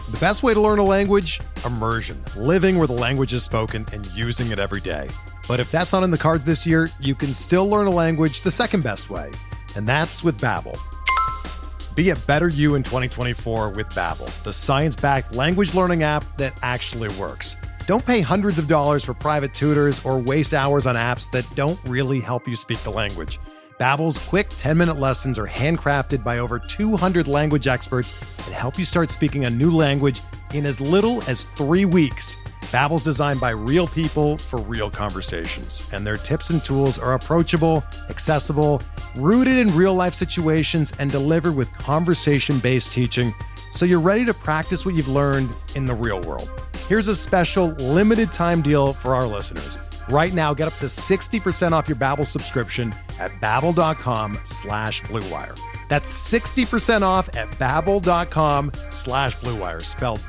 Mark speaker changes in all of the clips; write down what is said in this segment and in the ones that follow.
Speaker 1: The best way to learn a language? Immersion. Living where the language is spoken and using it every day. But if that's not in the cards this year, you can still learn a language the second best way, and that's with Babbel. Be a better you in 2024 with Babbel, the science-backed language learning app that actually works. Don't pay hundreds of dollars for private tutors or waste hours on apps that don't really help you speak the language. Babbel's quick 10-minute lessons are handcrafted by over 200 language experts and help you start speaking a new language in as little as 3 weeks. Babbel's designed by real people for real conversations, and their tips and tools are approachable, accessible, rooted in real-life situations, and delivered with conversation-based teaching, so you're ready to practice what you've learned in the real world. Here's a special limited-time deal for our listeners. Right now, get up to 60% off your Babbel subscription at babbel.com/Blue Wire. That's 60% off at babbel.com/Blue Wire, spelled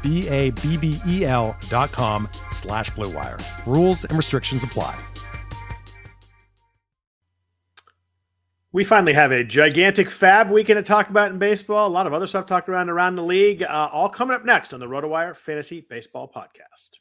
Speaker 1: BABBEL.com/Blue Wire. Rules and restrictions apply.
Speaker 2: We finally have a gigantic fab weekend to talk about in baseball. A lot of other stuff talked around the league. All coming up next on the RotoWire Fantasy Baseball Podcast.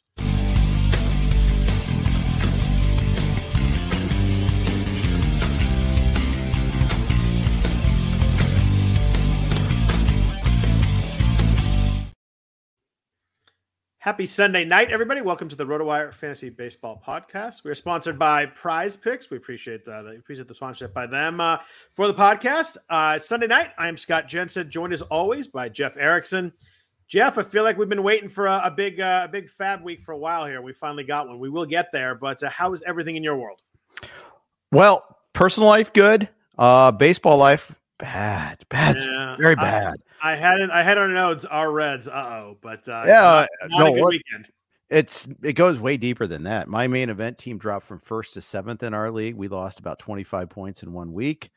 Speaker 2: Happy Sunday night, everybody. Welcome to the RotoWire Fantasy Baseball Podcast. We are sponsored by Prize Picks. We appreciate the sponsorship by them for the podcast. It's Sunday night. I am Scott Jensen, joined as always by Jeff Erickson. Jeff, I feel like we've been waiting for a big fab week for a while here. We finally got one. We will get there, but how is everything in your world?
Speaker 3: Well, personal life, good. Baseball life, bad. Yeah, very bad.
Speaker 2: I had on notes our Reds, but
Speaker 3: not
Speaker 2: a good weekend.
Speaker 3: It goes way deeper than that. My main event team dropped from 1st to 7th in our league. We lost about 25 points in 1 week.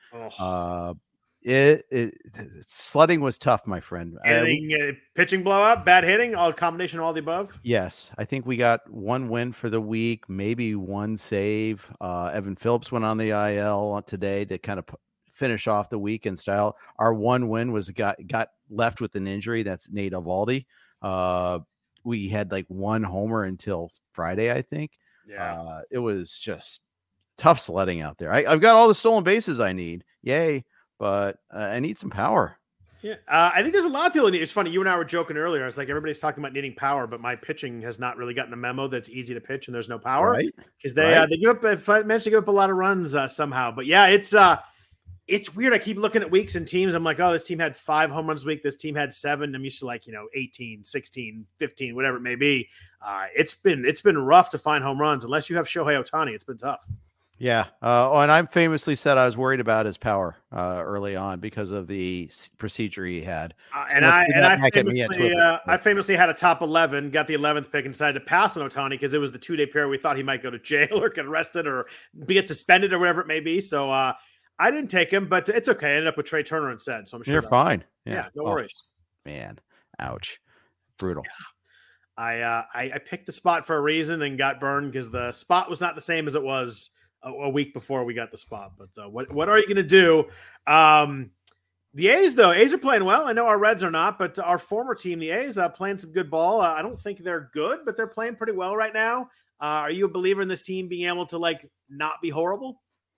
Speaker 3: Sledding was tough, my friend.
Speaker 2: Pitching blowout, bad hitting, all combination of all the above.
Speaker 3: Yes, I think we got 1 win for the week, maybe 1 save. Evan Phillips went on the IL today to kind of finish off the week in style. Our 1 win was got left with an injury. That's Nate Eovaldi. We had like 1 homer until Friday, I think.
Speaker 2: Yeah.
Speaker 3: It was just tough sledding out there. I've got all the stolen bases I need. Yay. But I need some power.
Speaker 2: Yeah. I think there's a lot of people need. It's funny. You and I were joking earlier. I was like, everybody's talking about needing power, but my pitching has not really gotten the memo that's easy to pitch and there's no power because they managed to give up a lot of runs somehow. But yeah, it's weird. I keep looking at weeks and teams. I'm like, oh, this team had 5 home runs a week. This team had 7. I'm used to 18, 16, 15, whatever it may be. It's been rough to find home runs unless you have Shohei Ohtani. It's been tough.
Speaker 3: Yeah. And I famously said I was worried about his power early on because of the procedure he had.
Speaker 2: I famously had a top 11, got the 11th pick and decided to pass on Ohtani because it was the 2-day period we thought he might go to jail or get arrested or get suspended or whatever it may be. So, I didn't take him, but it's okay. I ended up with Trey Turner instead, so I'm sure
Speaker 3: you're fine.
Speaker 2: Yeah, no worries.
Speaker 3: Man, ouch, brutal.
Speaker 2: Yeah. I picked the spot for a reason and got burned because the spot was not the same as it was a week before we got the spot. But what are you going to do? The A's are playing well. I know our Reds are not, but our former team, the A's, playing some good ball. I don't think they're good, but they're playing pretty well right now. Are you a believer in this team being able to not be horrible?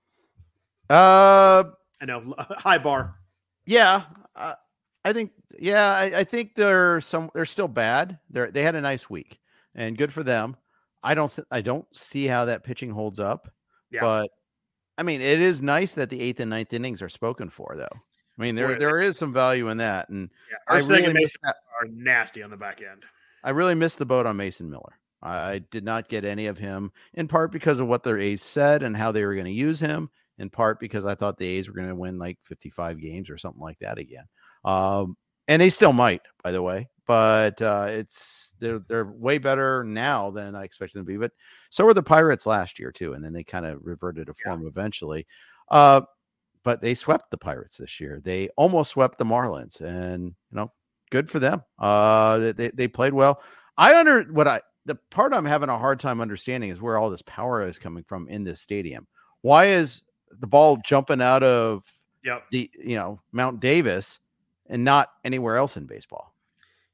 Speaker 3: I
Speaker 2: know, high bar.
Speaker 3: Yeah, I think they're still bad. They had a nice week and good for them. I don't see how that pitching holds up. Yeah. But I mean, it is nice that the 8th and 9th innings are spoken for, though. I mean, there is some value in that, and
Speaker 2: our second basemen are nasty on the back end.
Speaker 3: I really missed the boat on Mason Miller. I did not get any of him, in part because of what their A's said and how they were going to use him. In part because I thought the A's were going to win 55 games or something like that again. And they still might, by the way, but they're way better now than I expected them to be. But so were the Pirates last year too. And then they kind of reverted to form eventually. But they swept the Pirates this year. They almost swept the Marlins, and good for them. They played well. The part I'm having a hard time understanding is where all this power is coming from in this stadium. Why is the ball jumping out of the Mount Davis and not anywhere else in baseball?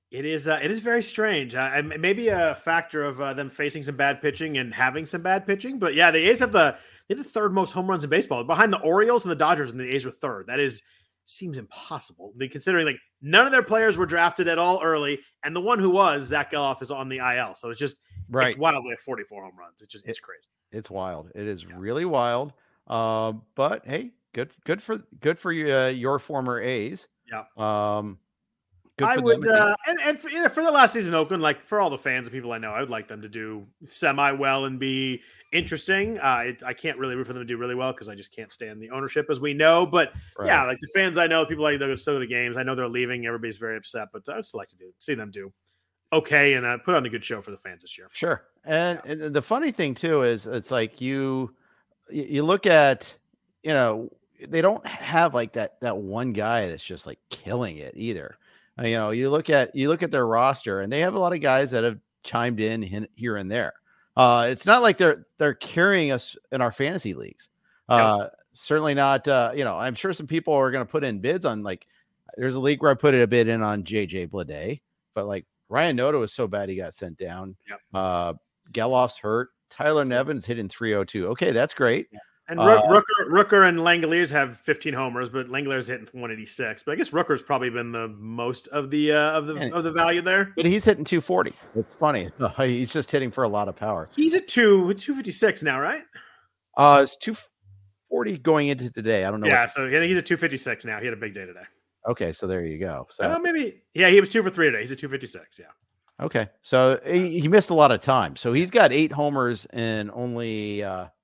Speaker 2: It is very strange. Maybe a factor of them facing some bad pitching and having some bad pitching. But yeah, the A's have the third most home runs in baseball, behind the Orioles and the Dodgers, and the A's are third. That seems impossible, considering like none of their players were drafted at all early, and the one who was, Zach Geloff, is on the IL. So it's just It's wild. We have 44 home runs. It's crazy.
Speaker 3: It's wild. It is really wild. But hey, good for your former A's.
Speaker 2: Yeah. I would, and for the last season, Oakland, like for all the fans and people I know, I would like them to do semi well and be interesting. I can't really root for them to do really well because I just can't stand the ownership, as we know. But yeah, like the fans I know, people like they're still to the games. I know they're leaving. Everybody's very upset, but I would still like to see them do okay and put on a good show for the fans this year.
Speaker 3: Sure. And the funny thing too is it's like you look at, they don't have like that one guy that's just like killing it either. You look at their roster, and they have a lot of guys that have chimed in here and there. It's not like they're carrying us in our fantasy leagues. Certainly not. I'm sure some people are going to put in bids on, like, there's a league where I put a bid in on JJ Bleday, but like Ryan Noda was so bad he got sent down. Geloff's hurt. Tyler Nevin's hitting 302. Okay, that's great.
Speaker 2: Yeah. And Rooker and Langoliers have 15 homers, but Langoliers hitting 186. But I guess Rooker's probably been the most of the value there.
Speaker 3: But he's hitting 240. It's funny. He's just hitting for a lot of power.
Speaker 2: He's at 256 now, right?
Speaker 3: It's 240 going into today. I don't know.
Speaker 2: Yeah, so he's at 256 now. He had a big day today.
Speaker 3: Okay, so there you go. So
Speaker 2: maybe, he was 2 for 3 today. He's at 256. Yeah.
Speaker 3: Okay, so he missed a lot of time. So he's got 8 homers and only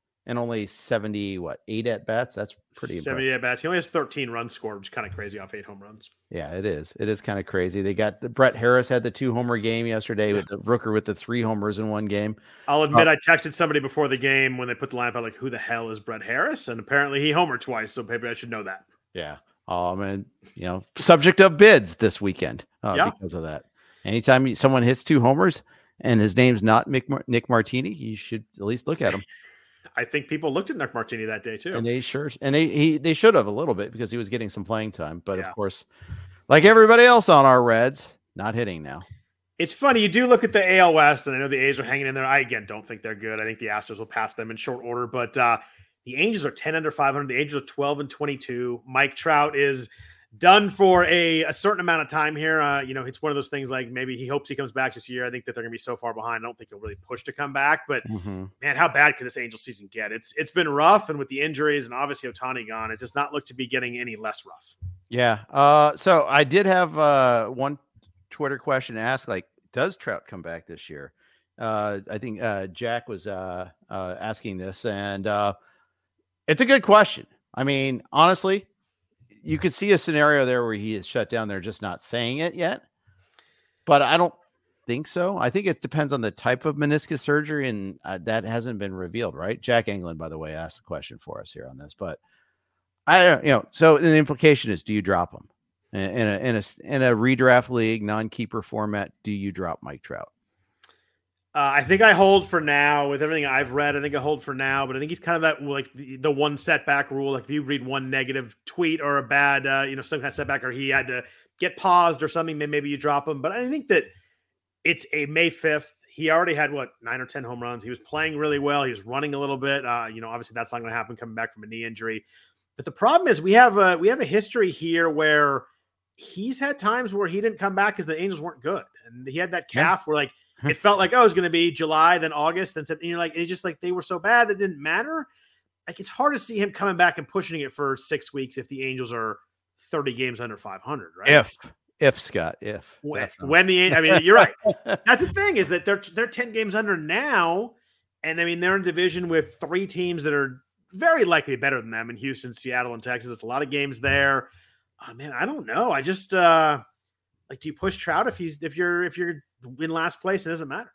Speaker 3: 8 at bats. That's pretty
Speaker 2: 70 at bats. He only has 13 runs scored, which is kind of crazy off 8 home runs.
Speaker 3: Yeah, it is. It is kind of crazy. They got Brett Harris had the 2-homer game yesterday with the Rooker with the 3 homers in one game.
Speaker 2: I'll admit I texted somebody before the game when they put the lineup out, like, who the hell is Brett Harris? And apparently he homered twice, so maybe I should know that.
Speaker 3: Yeah. And subject of bids this weekend because of that. Anytime someone hits 2 homers and his name's not Nick Martini, you should at least look at him.
Speaker 2: I think people looked at Nick Martini that day too,
Speaker 3: and they should have a little bit because he was getting some playing time. But of course, like everybody else on our Reds, not hitting now.
Speaker 2: It's funny. You do look at the AL West, and I know the A's are hanging in there. I again don't think they're good. I think the Astros will pass them in short order, but the Angels are 10 under 500. The Angels are 12 and 22. Mike Trout is done for a certain amount of time here. It's one of those things like maybe he hopes he comes back this year. I think that they're going to be so far behind. I don't think he'll really push to come back. But man, how bad could this Angel season get? It's been rough, and with the injuries and obviously Ohtani gone, it does not look to be getting any less rough.
Speaker 3: Yeah. So I did have one Twitter question to ask, like, does Trout come back this year? I think Jack was asking this, and it's a good question. I mean, honestly, you could see a scenario there where he is shut down. They're just not saying it yet, but I don't think so. I think it depends on the type of meniscus surgery, and that hasn't been revealed, right? Jack Englund, by the way, asked the question for us here on this, but I don't, so the implication is, do you drop him in a redraft league, non-keeper format? Do you drop Mike Trout?
Speaker 2: I think I hold for now. With everything I've read, I think I hold for now, but I think he's kind of that, like the one setback rule. Like if you read one negative tweet or a bad, some kind of setback, or he had to get paused or something, then maybe you drop him. But I think that it's a May 5th. He already had 9 or 10 home runs. He was playing really well. He was running a little bit. Obviously that's not going to happen coming back from a knee injury. But the problem is we have a history here where he's had times where he didn't come back because the Angels weren't good, and he had that calf where it felt like, it was going to be July, then August, then it's just like they were so bad that it didn't matter. Like it's hard to see him coming back and pushing it for 6 weeks if the Angels are 30 games under 500, right?
Speaker 3: If Scott,
Speaker 2: when you're right. That's the thing, is that they're 10 games under now, and I mean they're in division with 3 teams that are very likely better than them in Houston, Seattle, and Texas. It's a lot of games there. Oh, man, I don't know. I just do you push Trout if you're in last place? It doesn't matter.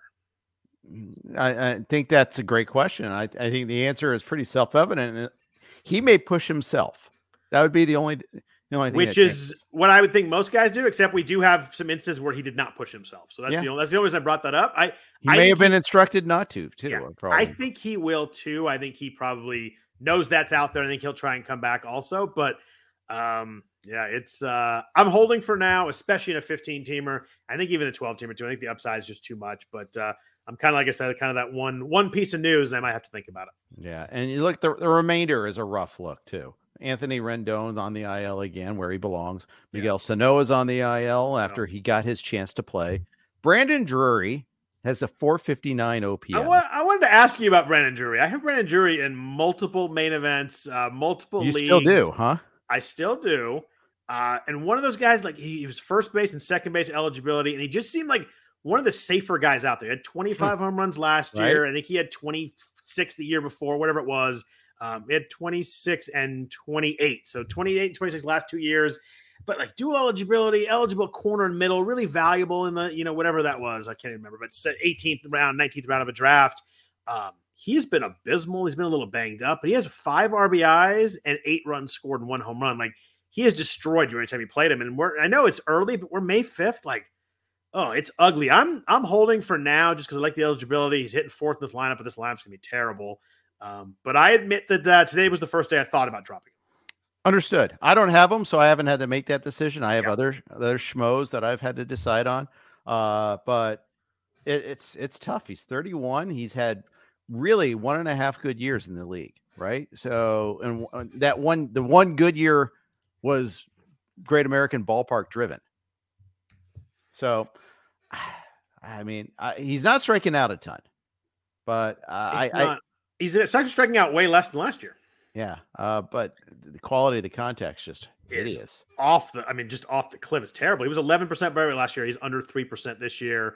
Speaker 3: I think that's a great question. I think the answer is pretty self-evident. He may push himself. That would be the only thing.
Speaker 2: Which is what I would think most guys do, except we do have some instances where he did not push himself. So that's the only reason I brought that up.
Speaker 3: He may have been instructed not to, too.
Speaker 2: Yeah, I think he will too. I think he probably knows that's out there. I think he'll try and come back also. But Yeah, it's I'm holding for now, especially in a 15-teamer. I think even a 12-teamer too. I think the upside is just too much, but I'm kind of, like I said, kind of that one piece of news, and I might have to think about it.
Speaker 3: Yeah, and you look, the remainder is a rough look too. Anthony Rendon's on the IL again, where he belongs. Miguel Sano is on the IL after he got his chance to play. Brandon Drury has a 459 OPM.
Speaker 2: I wanted to ask you about Brandon Drury. I have Brandon Drury in multiple main events, multiple leagues.
Speaker 3: You still do, huh?
Speaker 2: I still do. And one of those guys, like he was first base and second base eligibility, and he just seemed like one of the safer guys out there. He had 25 home runs last year. I think he had 26 the year before, whatever it was. He had 26 and 28. So 28 and 26 last 2 years. But like dual eligibility, eligible corner and middle, really valuable in the, whatever that was. I can't remember, but 18th round, 19th round of a draft. He's been abysmal. He's been a little banged up, but he has 5 RBIs and 8 runs scored and 1 home run. Like he has destroyed you every time you played him. And I know it's early, but we're May 5th. Like, oh, it's ugly. I'm holding for now just because I like the eligibility. He's hitting 4th in this lineup, but this lineup's gonna be terrible. But I admit that today was the first day I thought about dropping him.
Speaker 3: Understood. I don't have them, so I haven't had to make that decision. I have other schmoes that I've had to decide on. But it's tough. He's 31. He's had really 1.5 good years in the league, right? So, and the one good year was Great American Ballpark driven. So, I mean, he's not striking out a ton, but
Speaker 2: he's actually striking out way less than last year.
Speaker 3: Yeah, but the quality of the contact's just hideous.
Speaker 2: Just off the cliff. It's terrible. He was 11% barrier last year. He's under 3% this year.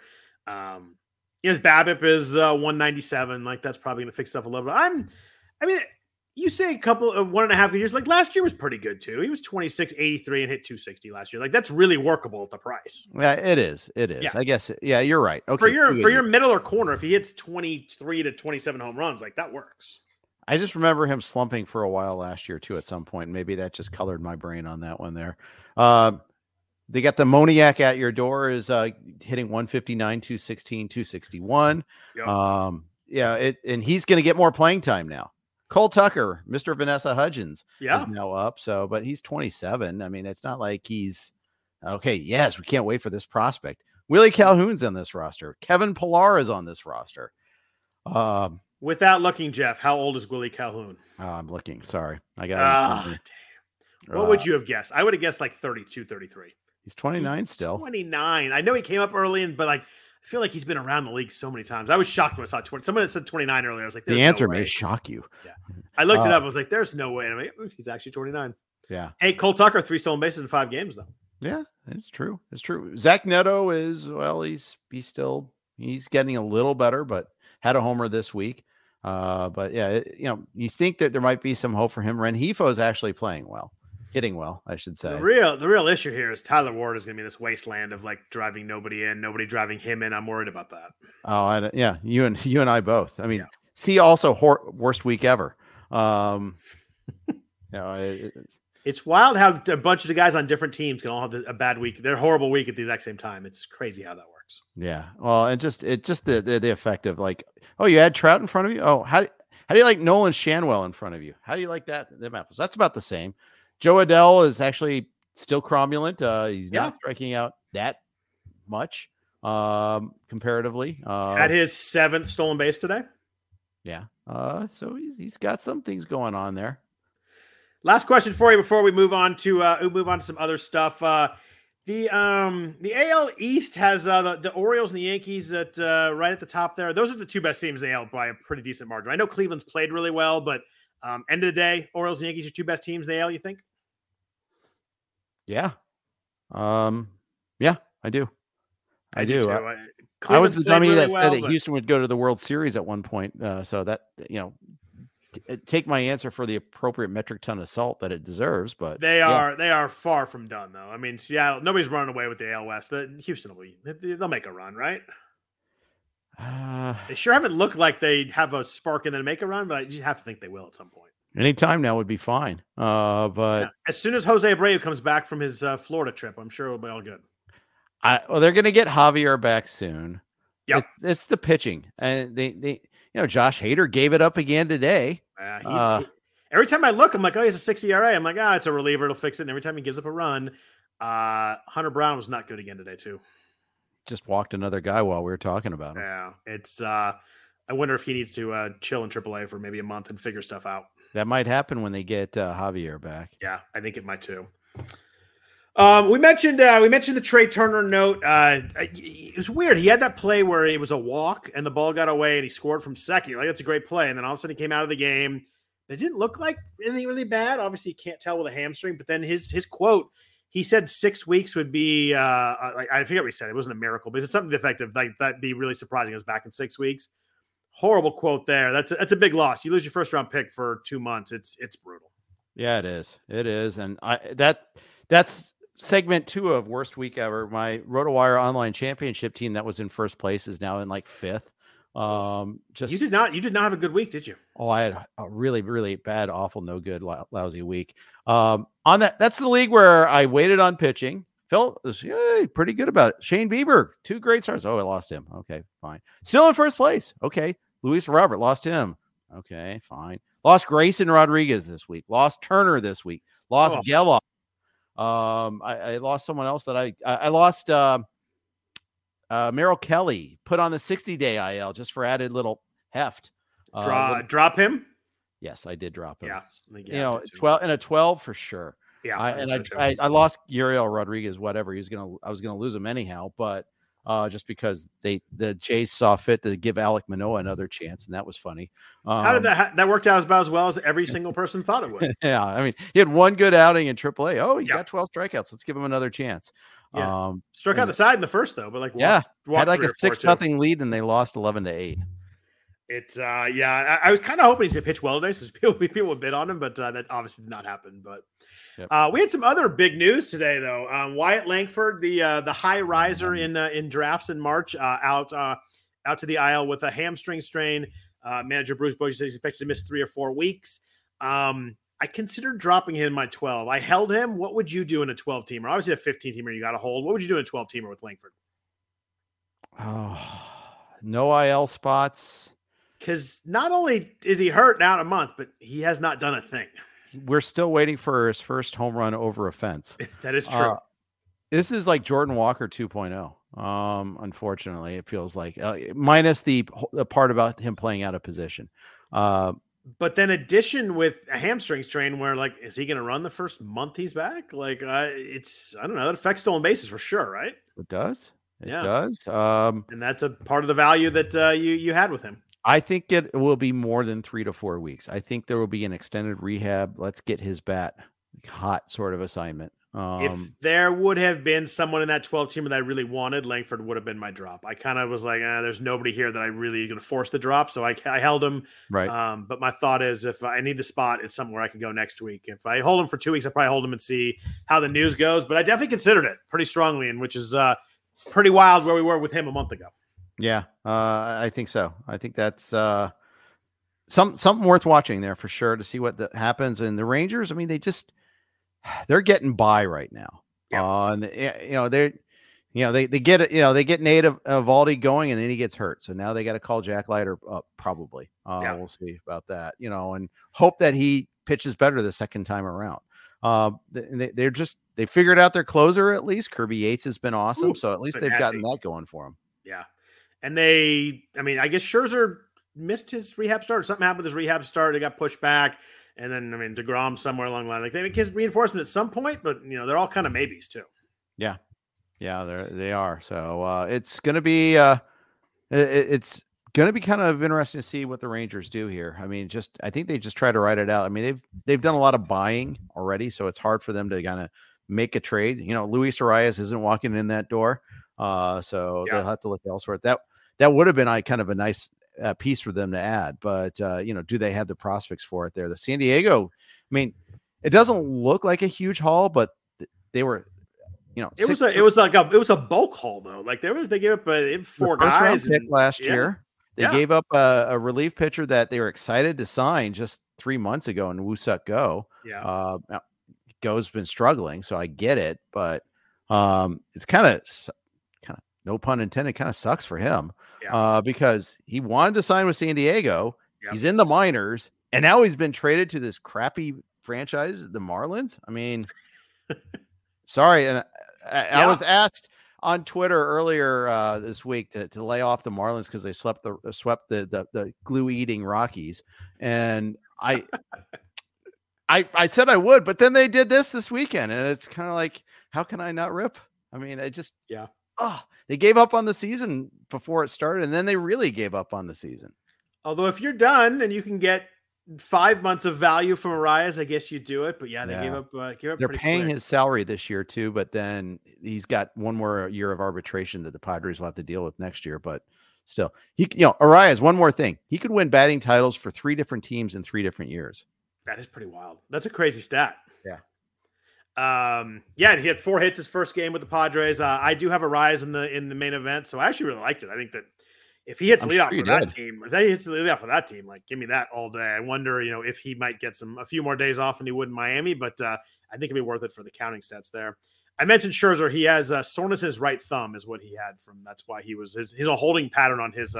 Speaker 2: His BABIP is 197. Like that's probably going to fix stuff a little bit. You say a couple of 1.5 good years. Like last year was pretty good too. He was 26, 83 and hit 260 last year. Like that's really workable at the price.
Speaker 3: Yeah, it is.
Speaker 2: Yeah.
Speaker 3: I guess. Yeah, you're right. Okay.
Speaker 2: For your middle or corner, if he hits 23 to 27 home runs, like that works.
Speaker 3: I just remember him slumping for a while last year too. At some point, maybe that just colored my brain on that one there. They got the Moniac at your door is hitting 159, 216, 261. Yep. And he's going to get more playing time now. Cole Tucker, Mr. Vanessa Hudgens, is now up. So, but he's 27. I mean, it's not like he's okay. Yes, we can't wait for this prospect. Willie Calhoun's on this roster. Kevin Pillar is on this roster.
Speaker 2: Without looking, Jeff, how old is Willie Calhoun?
Speaker 3: Oh, I'm looking. Sorry. I got
Speaker 2: damn. What would you have guessed? I would have guessed like 32, 33.
Speaker 3: He's 29 still.
Speaker 2: 29. I know he came up early, but like I feel like he's been around the league so many times. I was shocked when I saw 20. Someone that said 29 earlier. I was like,
Speaker 3: the answer may shock you.
Speaker 2: Yeah. I looked it up. I was like, there's no way. And I'm like, he's actually 29.
Speaker 3: Yeah.
Speaker 2: Hey, Cole Tucker, 3 stolen bases in 5 games, though.
Speaker 3: Yeah, it's true. It's true. Zach Neto is, he's getting a little better, but had a homer this week. But yeah, you think that there might be some hope for him. Rengifo is actually playing well. Hitting well, I should say.
Speaker 2: The real issue here is Tyler Ward is going to be in this wasteland of like driving nobody in, nobody driving him in. I'm worried about that.
Speaker 3: Oh, yeah, you and I both. I mean, see, also worst week ever.
Speaker 2: It's wild how a bunch of the guys on different teams can all have a bad week. They're horrible week at the exact same time. It's crazy how that works.
Speaker 3: Yeah, well, and just the effect of like, oh, you had Trout in front of you. Oh, how do you like Nolan Shanwell in front of you? How do you like that? The apples. That's about the same. Joe Adell is actually still cromulent. He's not striking out that much comparatively.
Speaker 2: Had his 7th stolen base today.
Speaker 3: Yeah. So he's got some things going on there.
Speaker 2: Last question for you before we move on to some other stuff. The AL East has the Orioles and the Yankees at right at the top there. Those are the 2 best teams in the AL by a pretty decent margin. I know Cleveland's played really well, but end of the day, Orioles and Yankees are 2 best teams in the AL, you think?
Speaker 3: Yeah. Yeah, I do. I do. I was the dummy that said that Houston would go to the World Series at one point. So that, take my answer for the appropriate metric ton of salt that it deserves, but
Speaker 2: they are far from done though. I mean, Seattle, nobody's running away with the AL West. Houston they'll make a run, right? They sure haven't looked like they have a spark and then make a run, but I just have to think they will at some point.
Speaker 3: Anytime now would be fine. But
Speaker 2: as soon as Jose Abreu comes back from his Florida trip, I'm sure it'll be all good.
Speaker 3: They're going to get Javier back soon.
Speaker 2: Yeah,
Speaker 3: it's the pitching, and they Josh Hader gave it up again today.
Speaker 2: And Every time I look, I'm like, oh, he has a 6 ERA. I'm like, it's a reliever. It'll fix it. And every time he gives up a run, Hunter Brown was not good again today too.
Speaker 3: Just walked another guy while we were talking about him.
Speaker 2: Yeah, it's. I wonder if he needs to chill in AAA for maybe a month and figure stuff out.
Speaker 3: That might happen when they get Javier back.
Speaker 2: Yeah, I think it might too. We mentioned the Trey Turner note. It was weird. He had that play where it was a walk and the ball got away and he scored from second. You're like, that's a great play. And then all of a sudden he came out of the game. It didn't look like anything really bad. Obviously, you can't tell with a hamstring. But then his quote, he said 6 weeks would be I forget what he said. It wasn't a miracle, but it's something defective. Like that'd be really surprising. It was back in 6 weeks. Horrible quote there. That's a big loss. You lose your first round pick for 2 months. It's brutal.
Speaker 3: Yeah, it is. It is, and that's segment 2 of worst week ever. My RotoWire online championship team that was in first place is now in like 5th.
Speaker 2: You did not have a good week, did you?
Speaker 3: Oh, I had a really, really bad, awful, no good, lousy week. On that's the league where I waited on pitching. Felt pretty good about it. Shane Bieber, 2 great starts. Oh, I lost him. Okay, fine. Still in first place. Okay. Luis Robert, lost him. Okay, fine. Lost Grayson Rodriguez this week. Lost Turner this week. Lost Geloff. I lost someone else that I lost Merrill Kelly, put on the 60-day IL just for added little heft.
Speaker 2: Drop him?
Speaker 3: Yes, I did drop him.
Speaker 2: Yeah.
Speaker 3: 12 and a 12 for sure.
Speaker 2: Yeah.
Speaker 3: I lost Uriel Rodriguez, whatever. I was gonna lose him anyhow, but just because the Jays saw fit to give Alek Manoah another chance, and that was funny.
Speaker 2: How did that worked out about as well as every single person thought it would?
Speaker 3: Yeah, I mean, he had one good outing in AAA. Oh, he got 12 strikeouts. Let's give him another chance.
Speaker 2: Yeah. Struck out the side in the first though, but
Speaker 3: had like a 6-0 lead, and they lost 11-8.
Speaker 2: It's I was kind of hoping he's gonna pitch well today, so people would bid on him, but that obviously did not happen. But we had some other big news today, though. Wyatt Langford, the high riser in drafts in March, out to the IL with a hamstring strain. Manager Bruce Bochy says he's expected to miss 3 or 4 weeks. I considered dropping him in my 12. I held him. What would you do in a 12 teamer? Obviously, a 15 teamer you got to hold. What would you do in a 12 teamer with Langford?
Speaker 3: Oh, no IL spots.
Speaker 2: Because not only is he hurt now in a month, but he has not done a thing.
Speaker 3: We're still waiting for his first home run over a fence.
Speaker 2: That is true.
Speaker 3: This is like Jordan Walker 2.0. Unfortunately, it feels like minus the part about him playing out of position.
Speaker 2: But then addition with a hamstring strain where like, is he going to run the first month he's back? Like I don't know. That affects stolen bases for sure. Right.
Speaker 3: It does. It does.
Speaker 2: And that's a part of the value that you had with him.
Speaker 3: I think it will be more than 3 to 4 weeks. I think there will be an extended rehab. Let's get his bat hot sort of assignment.
Speaker 2: If there would have been someone in that 12 team that I really wanted, Langford would have been my drop. I kind of was like, there's nobody here that I really going to force the drop. So I held him.
Speaker 3: Right.
Speaker 2: But my thought is if I need the spot, it's somewhere I can go next week. If I hold him for 2 weeks, I'll probably hold him and see how the news goes. But I definitely considered it pretty strongly, and which is pretty wild where we were with him a month ago.
Speaker 3: Yeah, I think so. I think that's something worth watching there for sure to see what happens. And the Rangers, I mean, they're getting by right now.
Speaker 2: Yeah.
Speaker 3: And they get it. They get Nate Eovaldi going, and then he gets hurt. So now they got to call Jack Leiter up probably. We'll see about that. And hope that he pitches better the second time around. They figured out their closer at least. Kirby Yates has been awesome. So at least they've gotten that going for them.
Speaker 2: Yeah. And I guess Scherzer missed his rehab start or something happened with his rehab start. It got pushed back. And then, DeGrom somewhere along the line, like they make his reinforcement at some point, but they're all kind of maybes too.
Speaker 3: Yeah. Yeah, they are. So it's going to be, it's going to be kind of interesting to see what the Rangers do here. I mean, I think they just try to ride it out. I mean, they've done a lot of buying already, so it's hard for them to kind of make a trade. Luis Arias isn't walking in that door. So they'll have to look elsewhere. That would have been kind of a nice piece for them to add, but do they have the prospects for it there? The San Diego, I mean, it doesn't look like a huge haul, but they were,
Speaker 2: it was a bulk haul though. Like they gave up 4 guys
Speaker 3: last year. They gave up a relief pitcher that they were excited to sign just 3 months ago in Woo-Suk Go.
Speaker 2: Yeah.
Speaker 3: Go's been struggling, so I get it, but it's kind of no pun intended, kind of sucks for him because he wanted to sign with San Diego. Yep. He's in the minors And now he's been traded to this crappy franchise, the Marlins. I mean, sorry. And I was asked on Twitter earlier this week to lay off the Marlins because they swept the glue eating Rockies. And I said I would, but then they did this weekend, and it's kind of like, how can I not rip? I mean, they gave up on the season before it started, and then they really gave up on the season.
Speaker 2: Although if you're done and you can get 5 months of value from Arias, I guess you do it. But they gave up.
Speaker 3: They're paying his salary this year too, but then he's got one more year of arbitration that the Padres will have to deal with next year. But still, Arias. One more thing, he could win batting titles for 3 different teams in 3 different years.
Speaker 2: That is pretty wild. That's a crazy stat.
Speaker 3: Yeah.
Speaker 2: And he had 4 hits his first game with the Padres. I do have Arias in the main event, so I actually really liked it. I think that if he hits leadoff for that team, like give me that all day. I wonder, if he might get a few more days off than he would in Miami, but I think it'd be worth it for the counting stats there. I mentioned Scherzer. He has soreness in his right thumb is what he had from. That's why he's a holding pattern on his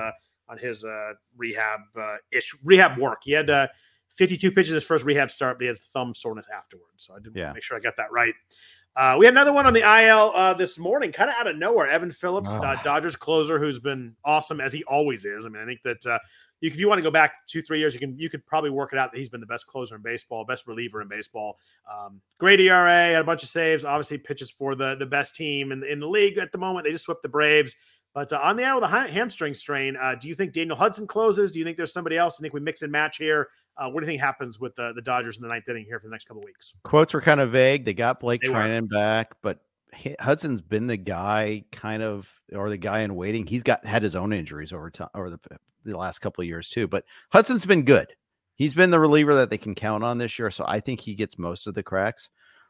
Speaker 2: rehab work. He had 52 pitches his first rehab start, but he has thumb soreness afterwards. So I did make sure I got that right. We had another one on the IL this morning, kind of out of nowhere. Evan Phillips, Dodgers closer, who's been awesome as he always is. I mean, I think that if you want to go back 2-3 years, you could probably work it out that he's been the best closer in baseball, best reliever in baseball. Great ERA, had a bunch of saves. Obviously, pitches for the best team in the league at the moment. They just swept the Braves. But on the IL with a hamstring strain, do you think Daniel Hudson closes? Do you think there's somebody else? Do you think we mix and match here? What do you think happens with the Dodgers in the 9th inning here for the next couple of weeks?
Speaker 3: Quotes were kind of vague. They got Blake Treinen back, but Hudson's been the guy or the guy in waiting. He's had his own injuries over the last couple of years too, but Hudson's been good. He's been the reliever that they can count on this year. So I think he gets most of the cracks.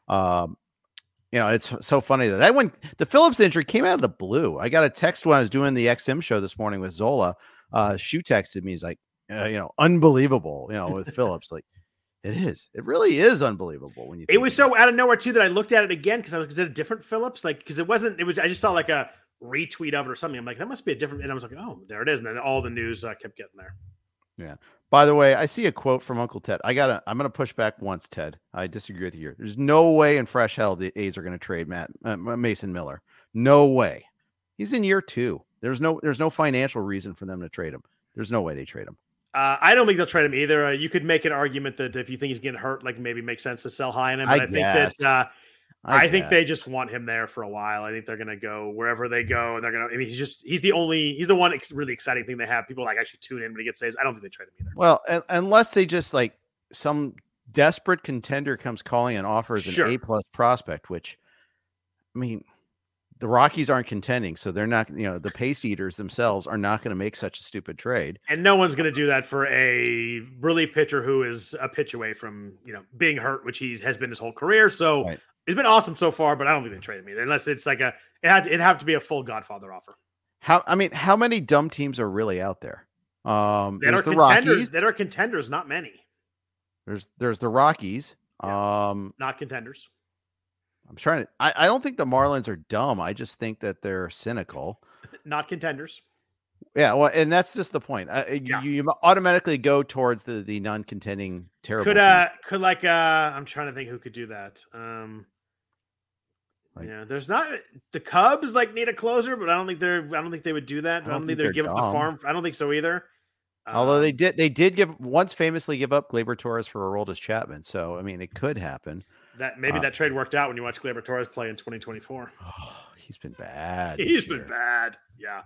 Speaker 3: It's so funny that when the Phillips injury came out of the blue, I got a text when I was doing the XM show this morning with Zola. Shu texted me. He's like, unbelievable, with Phillips. Like, it really is unbelievable when you think
Speaker 2: it was so out of nowhere too that I looked at it again because I was a different Phillips, because I just saw like a retweet of it or something. I'm like, that must be a different, and I was like, oh, there it is. And then all the news kept getting there.
Speaker 3: Yeah. By the way, I see a quote from Uncle Ted. I'm going to push back once, Ted. I disagree with you. There's no way in fresh hell the A's are going to trade Mason Miller. No way. He's in year 2. There's no financial reason for them to trade him. There's no way they trade him.
Speaker 2: I don't think they'll trade him either. You could make an argument that if you think he's getting hurt, like maybe it makes sense to sell high on him. But I think they just want him there for a while. I think they're going to go wherever they go, and they're going to. I mean, he's the one really exciting thing they have. People actually tune in when he gets saves. I don't think they trade him either.
Speaker 3: Well, unless they just like some desperate contender comes calling and offers an A+ prospect, which, I mean, the Rockies aren't contending, so they're not. The pace eaters themselves are not going to make such a stupid trade,
Speaker 2: and no one's going to do that for a relief pitcher who is a pitch away from being hurt, which has been his whole career. So. Right. It's been awesome so far, but I don't think they trade him either, unless it's like it'd have to be a full Godfather offer.
Speaker 3: How many dumb teams are really out there?
Speaker 2: That are contenders. That are contenders, not many.
Speaker 3: There's the Rockies.
Speaker 2: Not contenders.
Speaker 3: I'm trying to. I don't think the Marlins are dumb. I just think that they're cynical.
Speaker 2: Not contenders.
Speaker 3: Yeah, well, and that's just the point. You automatically go towards the non-contending terrible.
Speaker 2: I'm trying to think who could do that. There's not the Cubs need a closer, but I don't think they would do that. I don't think they'd give up the farm. I don't think so either.
Speaker 3: Although they did famously give up Gleyber Torres for Aroldis Chapman. So I mean, it could happen.
Speaker 2: That maybe that trade worked out when you watch Gleyber Torres play in 2024.
Speaker 3: Oh, he's been bad.
Speaker 2: He's been bad. Yeah.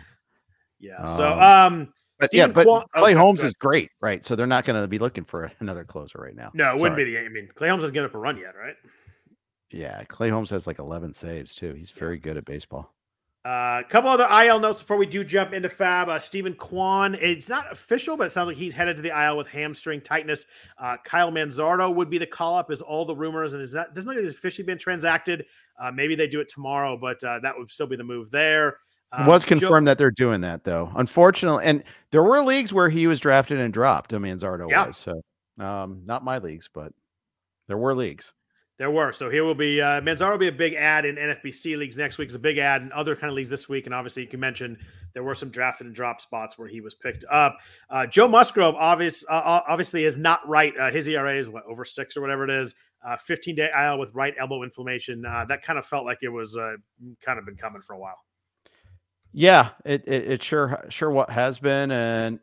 Speaker 3: So Clay Holmes is great, right? So they're not going to be looking for another closer right now.
Speaker 2: No, it wouldn't be Clay Holmes hasn't given up a run yet, right?
Speaker 3: Yeah, Clay Holmes has 11 saves too. He's very good at baseball.
Speaker 2: A couple other IL notes before we do jump into Fab. Steven Kwan, it's not official, but it sounds like he's headed to the IL with hamstring tightness. Kyle Manzardo would be the call-up, is all the rumors, and doesn't look like it's officially been transacted. Maybe they do it tomorrow, but that would still be the move there.
Speaker 3: It was confirmed that they're doing that, though. Unfortunately, and there were leagues where he was drafted and dropped. Manzardo was, so not my leagues, but there were leagues.
Speaker 2: There were. So here will be Manzardo will be a big ad in NFBC leagues next week. It's a big ad in other kind of leagues this week. And obviously, you can mention there were some drafted and drop spots where he was picked up. Joe Musgrove obviously is not right. His ERA is over 6 or whatever it is. 15-day IL with right elbow inflammation. That kind of felt like it was kind of been coming for a while.
Speaker 3: Yeah, it sure what has been. And,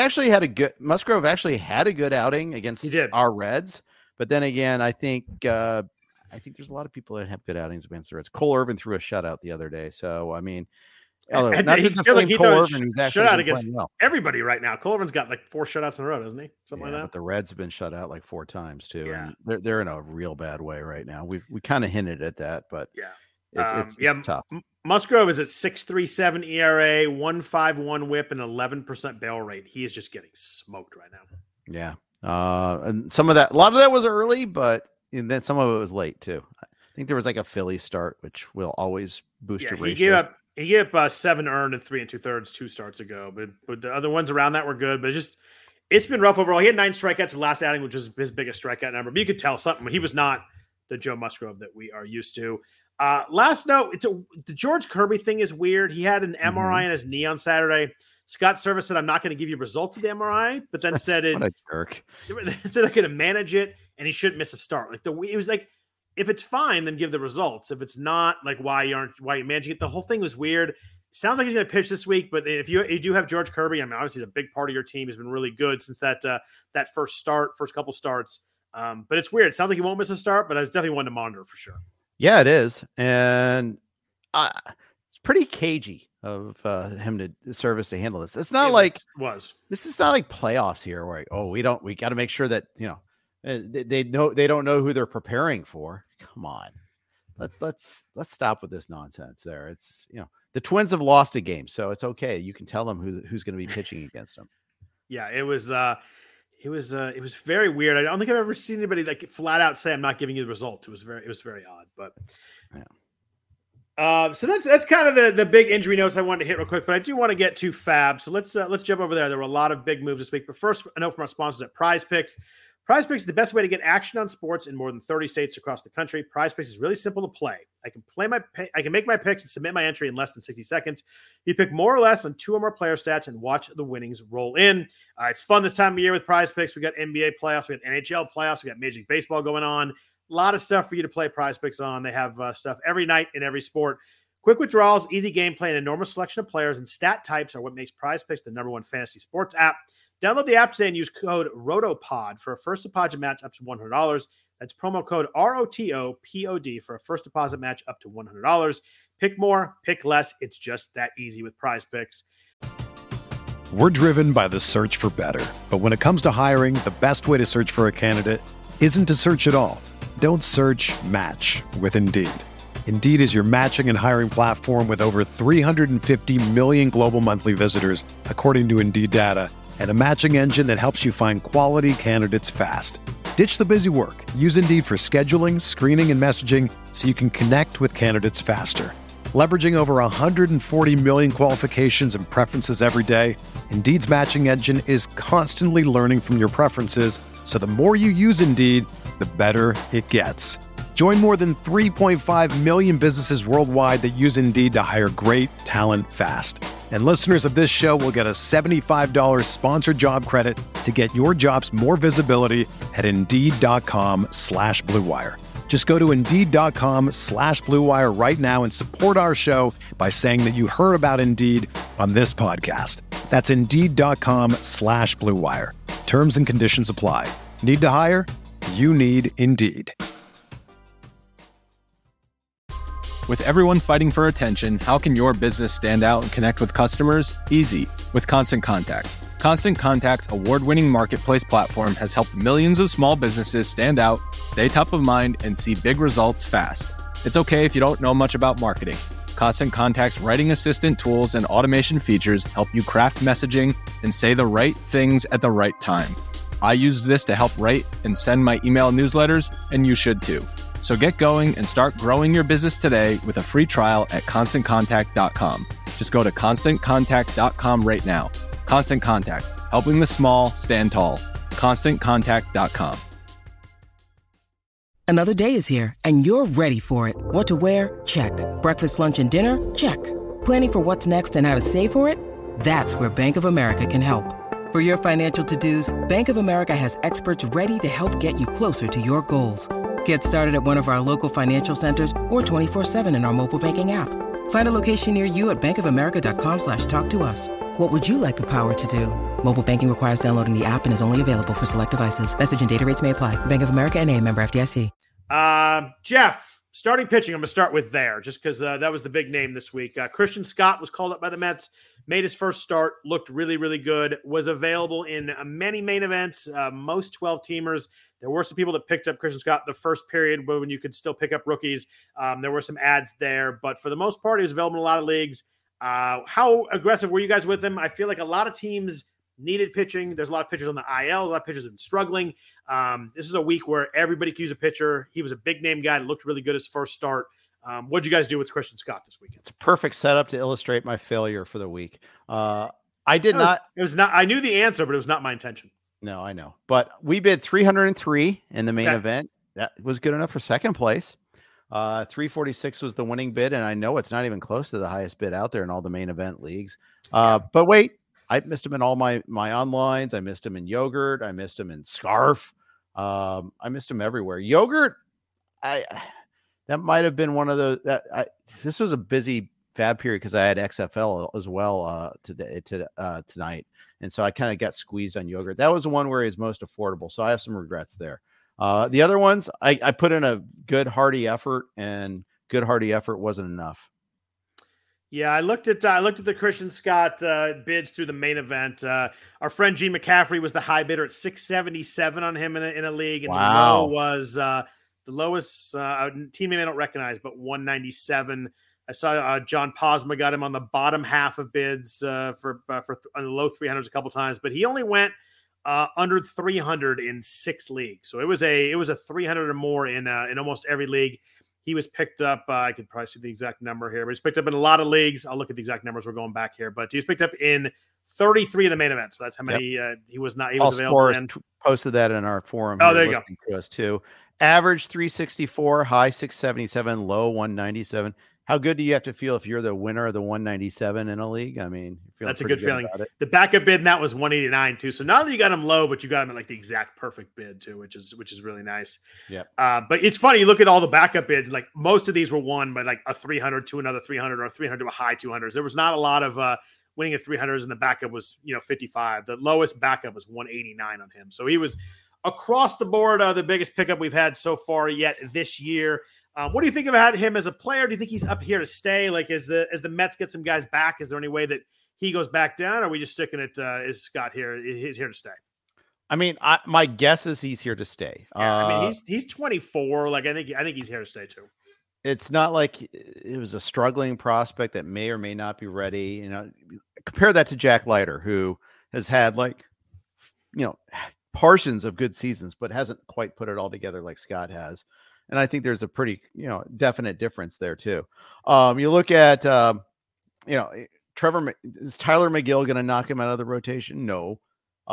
Speaker 3: Musgrove actually had a good outing against our Reds. But then again, I think there's a lot of people that have good outings against the Reds. Cole Irvin threw a shutout the other day. So, I mean, not just the same Cole Irvin who's actually
Speaker 2: shutout against everybody right now. Cole Irvin's got like 4 shutouts in a row, doesn't he? Something like that. But
Speaker 3: the Reds have been shut out like 4 times too. Yeah. And they're in a real bad way right now. We kind of hinted at that, but it's tough.
Speaker 2: Musgrove is at 6.37 ERA, 1.51 WHIP, and 11% barrel rate. He is just getting smoked right now.
Speaker 3: Yeah. And a lot of that was early, but then some of it was late too. I think there was like a Philly start, which will always boost your ratio.
Speaker 2: He gave up 7 earned and 3 2/3 2 starts ago, but the other ones around that were good. But it's been rough overall. He had 9 strikeouts last outing, which was his biggest strikeout number. But you could tell something. He was not the Joe Musgrove that we are used to. Last note, the George Kirby thing is weird. He had an MRI in his knee on Saturday. Scott Service said, "I'm not going to give you results of the MRI," but then said,
Speaker 3: "What a jerk!"
Speaker 2: So they're going to manage it, and he shouldn't miss a start. It was like, if it's fine, then give the results. If it's not, like why you're managing it? The whole thing was weird. Sounds like he's going to pitch this week, but if you do have George Kirby, I mean, obviously, he's a big part of your team. He's been really good since that first couple starts. But it's weird. It sounds like he won't miss a start, but I definitely one to monitor for sure.
Speaker 3: Yeah, it is, and it's pretty cagey of him to Service to handle this. It's not this is not like playoffs here where we got to make sure that they don't know who they're preparing for. Come on, let's stop with this nonsense. There, it's the Twins have lost a game, so it's okay. You can tell them who's going to be pitching against them.
Speaker 2: Yeah, it was very weird. I don't think I've ever seen anybody like flat out say, "I'm not giving you the result." It was very odd, but yeah. So that's kind of the big injury notes I wanted to hit real quick, but I do want to get to Fab. So let's jump over there. There were a lot of big moves this week, but first, a note from our sponsors at Prize Picks. Prize Picks is the best way to get action on sports in more than 30 states across the country. Prize Picks is really simple to play. I can make my picks and submit my entry in less than 60 seconds. You pick more or less on 2 or more player stats and watch the winnings roll in. It's fun this time of year with Prize Picks. We got NBA playoffs, we got NHL playoffs, we got Major League Baseball going on. A lot of stuff for you to play Prize Picks on. They have stuff every night in every sport. Quick withdrawals, easy gameplay, and enormous selection of players and stat types are what makes Prize Picks the #1 fantasy sports app. Download the app today and use code ROTOPOD for a first deposit match up to $100. That's promo code ROTOPOD for a first deposit match up to $100. Pick more, pick less. It's just that easy with Prize Picks.
Speaker 1: We're driven by the search for better. But when it comes to hiring, the best way to search for a candidate isn't to search at all. Don't search, match with Indeed. Indeed is your matching and hiring platform with over 350 million global monthly visitors, according to Indeed data, and a matching engine that helps you find quality candidates fast. Ditch the busy work. Use Indeed for scheduling, screening, and messaging so you can connect with candidates faster. Leveraging over 140 million qualifications and preferences every day, Indeed's matching engine is constantly learning from your preferences, so the more you use Indeed, the better it gets. Join more than 3.5 million businesses worldwide that use Indeed to hire great talent fast. And listeners of this show will get a $75 sponsored job credit to get your jobs more visibility at Indeed.com/Blue Wire. Just go to Indeed.com/Blue Wire right now and support our show by saying that you heard about Indeed on this podcast. That's Indeed.com/Blue Wire. Terms and conditions apply. Need to hire? You need Indeed.
Speaker 4: With everyone fighting for attention, how can your business stand out and connect with customers? Easy, with Constant Contact. Constant Contact's award-winning marketplace platform has helped millions of small businesses stand out, stay top of mind, and see big results fast. It's okay if you don't know much about marketing. Constant Contact's writing assistant tools and automation features help you craft messaging and say the right things at the right time. I used this to help write and send my email newsletters, and you should too. So get going and start growing your business today with a free trial at ConstantContact.com. Just go to ConstantContact.com right now. Constant Contact, helping the small stand tall. ConstantContact.com.
Speaker 5: Another day is here, and you're ready for it. What to wear? Check. Breakfast, lunch, and dinner? Check. Planning for what's next and how to save for it? That's where Bank of America can help. For your financial to-dos, Bank of America has experts ready to help get you closer to your goals. Get started at one of our local financial centers or 24/7 in our mobile banking app. Find a location near you at bankofamerica.com/talktous. What would you like the power to do? Mobile banking requires downloading the app and is only available for select devices. Message and data rates may apply. Bank of America N.A., member FDIC.
Speaker 2: Jeff, starting pitching, I'm going to start with there just because that was the big name this week. Christian Scott was called up by the Mets, made his first start, looked really, really good, was available in many main events, most 12-teamers. There were some people that picked up Christian Scott the first period when you could still pick up rookies. There were some ads there, but for the most part, he was available in a lot of leagues. How aggressive were you guys with him? I feel like a lot of teams needed pitching. There's a lot of pitchers on the IL. A lot of pitchers have been struggling. This is a week where everybody can use a pitcher. He was a big name guy. Looked really good his first start. What'd you guys do with Christian Scott this weekend?
Speaker 3: It's a perfect setup to illustrate my failure for the week. I knew the answer, but it was not my intention. No, I know. But we bid 303 in the main event. That was good enough for second place. 346 was the winning bid, and I know it's not even close to the highest bid out there in all the main event leagues. But wait, I missed him in all my onlines. I missed him in yogurt. I missed him in scarf. I missed him everywhere. Yogurt, that might have been one of those this was a busy fab period because I had XFL as well tonight. And so I kind of got squeezed on yogurt. That was the one where he was most affordable. So I have some regrets there. The other ones, I put in a good hearty effort, and good hearty effort wasn't enough.
Speaker 2: Yeah, I looked at the Christian Scott bids through the main event. Our friend Gene McCaffrey was the high bidder at 677 on him in a league, and
Speaker 3: wow.
Speaker 2: The low was the lowest team name I don't recognize, but 197. I saw John Posma got him on the bottom half of bids for on the low 300s a couple times, but he only went under 300 in 6 leagues. So it was a 300 or more in almost every league. He was picked up. I could probably see the exact number here, but he's picked up in a lot of leagues. I'll look at the exact numbers. We're going back here, but he was picked up in 33 of the main event. So that's how many he was not. He was available.
Speaker 3: Posted that in our forum.
Speaker 2: Oh, there you go.
Speaker 3: To us too. Average 364, high 677, low 197. How good do you have to feel if you're the winner of the 197 in a league? I mean,
Speaker 2: that's a good feeling. The backup bid, that was 189 too. So not only you got him low, but you got him at like the exact perfect bid too, which is really nice.
Speaker 3: Yeah.
Speaker 2: But it's funny. You look at all the backup bids, like most of these were won by like a 300 to another 300 or 300 to a high 200s. There was not a lot of winning at 300s, and the backup was 55. The lowest backup was 189 on him. So he was across the board the biggest pickup we've had so far yet this year. What do you think about him as a player? Do you think he's up here to stay? Like, as the Mets get some guys back, is there any way that he goes back down? Or are we just sticking it? Is Scott here? He's here to stay.
Speaker 3: I mean, my guess is he's here to stay.
Speaker 2: Yeah, I mean, he's 24. Like, I think he's here to stay too.
Speaker 3: It's not like it was a struggling prospect that may or may not be ready. Compare that to Jack Leiter, who has had portions of good seasons, but hasn't quite put it all together like Scott has. And I think there's a pretty, definite difference there too. You look at, Trevor, is Tyler McGill going to knock him out of the rotation? No.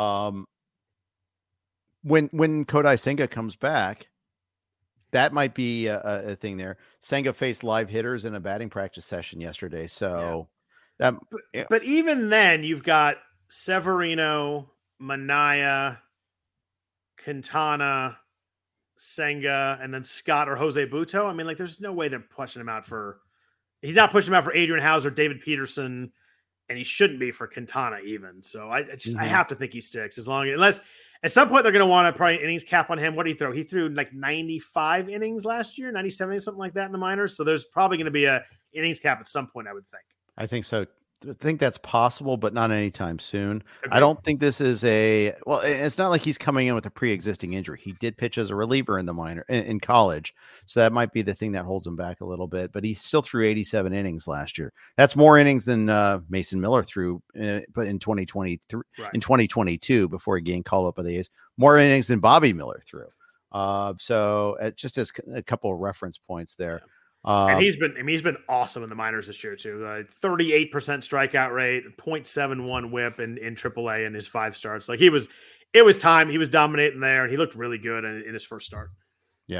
Speaker 3: When Kodai Senga comes back, that might be a thing there. Senga faced live hitters in a batting practice session yesterday. So
Speaker 2: but even then you've got Severino, Manaya, Quintana, Senga, and then Scott or Jose Butto. I mean, there's no way they're pushing him out he's not pushing him out for Adrian Hauser, David Peterson, and he shouldn't be for Quintana even. So I have to think he sticks unless at some point they're going to want to probably innings cap on him. What did he throw? He threw like 95 innings last year, 97, something like that in the minors. So there's probably going to be a innings cap at some point, I would think.
Speaker 3: I think so. I think that's possible, but not anytime soon.
Speaker 2: Agreed.
Speaker 3: I don't think this is it's not like he's coming in with a pre-existing injury. He did pitch as a reliever in college. So that might be the thing that holds him back a little bit, but he still threw 87 innings last year. That's more innings than Mason Miller threw but in 2023, right. In 2022, before he gained call up by the A's, more innings than Bobby Miller threw. So just as a couple of reference points there.
Speaker 2: Yeah. And he's been awesome in the minors this year too. 38% strikeout rate, 0.71 whip in AAA in his 5 starts. Like it was time. He was dominating there, and he looked really good in his first start.
Speaker 3: Yep.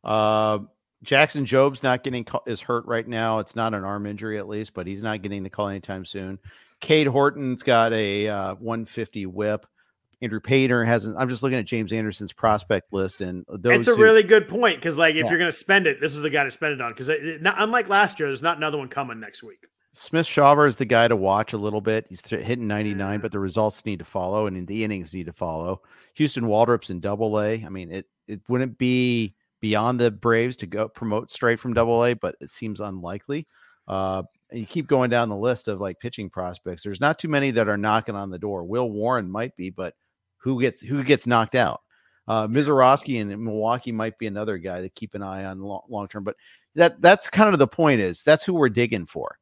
Speaker 3: Jackson Job's not getting is hurt right now. It's not an arm injury at least, but he's not getting the call anytime soon. Cade Horton's got a 150 whip. Andrew Painter hasn't. I'm just looking at James Anderson's prospect list, and
Speaker 2: it's a really good point because, like, if you're going to spend it, this is the guy to spend it on. Because unlike last year, there's not another one coming next week.
Speaker 3: Smith Shawver is the guy to watch a little bit. He's hitting 99, but the results need to follow, and the innings need to follow. Houston Waldrop's in Double-A. I mean, it wouldn't be beyond the Braves to go promote straight from Double-A, but it seems unlikely. And you keep going down the list of like pitching prospects. There's not too many that are knocking on the door. Will Warren might be, but who gets knocked out? Mizorowski in Milwaukee might be another guy to keep an eye on long term. But that's kind of the point. Is that's who we're digging for.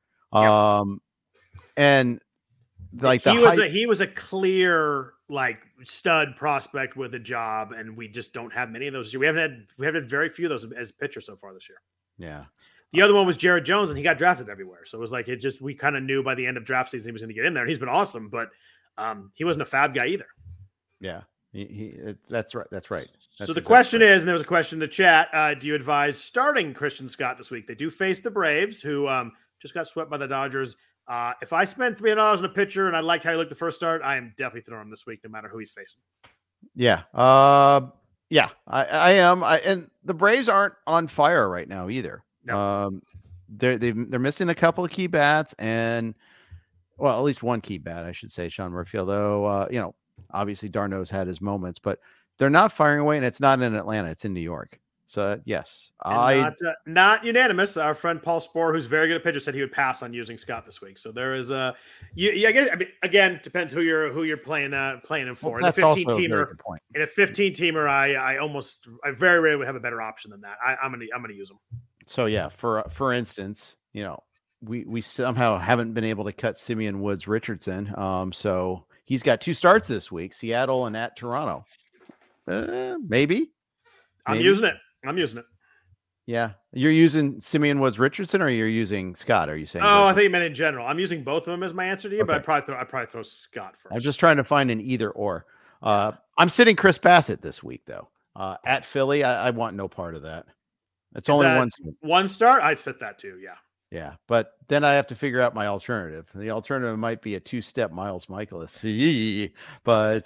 Speaker 3: And like
Speaker 2: he was a clear like stud prospect with a job, and we just don't have many of those. We haven't had very few of those as pitchers so far this year.
Speaker 3: Yeah.
Speaker 2: The other one was Jared Jones, and he got drafted everywhere. So it was like we kind of knew by the end of draft season he was going to get in there, and he's been awesome. But he wasn't a fab guy either.
Speaker 3: Yeah, that's right.
Speaker 2: So the question is, and there was a question in the chat, do you advise starting Christian Scott this week? They do face the Braves, who just got swept by the Dodgers. If I spend $300 on a pitcher and I liked how he looked the first start, I am definitely throwing him this week, no matter who he's facing.
Speaker 3: Yeah. I am. And the Braves aren't on fire right now either. No. They're missing a couple of key bats and, well, at least one key bat, I should say, Sean Murphy, although, obviously d'Arnaud's had his moments, but they're not firing away, and it's not in Atlanta. It's in New York. So, yes.
Speaker 2: Not unanimous. Our friend Paul Sporer, who's very good at pitcher, said he would pass on using Scott this week. So there is I guess, again, depends who you're playing him for.
Speaker 3: Well, that's in a
Speaker 2: 15-teamer, I very rarely would have a better option than that. I'm gonna use him.
Speaker 3: So, yeah, for instance, we somehow haven't been able to cut Simeon Woods Richardson. So he's got 2 starts this week, Seattle and at Toronto. Maybe.
Speaker 2: I'm using it.
Speaker 3: Yeah. You're using Simeon Woods Richardson, or you're using Scott? Are you saying?
Speaker 2: Oh, I think you meant in general. I'm using both of them as my answer to you, okay. But I'd probably throw Scott first.
Speaker 3: I'm just trying to find an either or. I'm sitting Chris Bassett this week, though. At Philly, I want no part of that. It's only
Speaker 2: one start. I'd sit that too. Yeah.
Speaker 3: Yeah, but then I have to figure out my alternative. The alternative might be a 2-step Miles Michaelis, but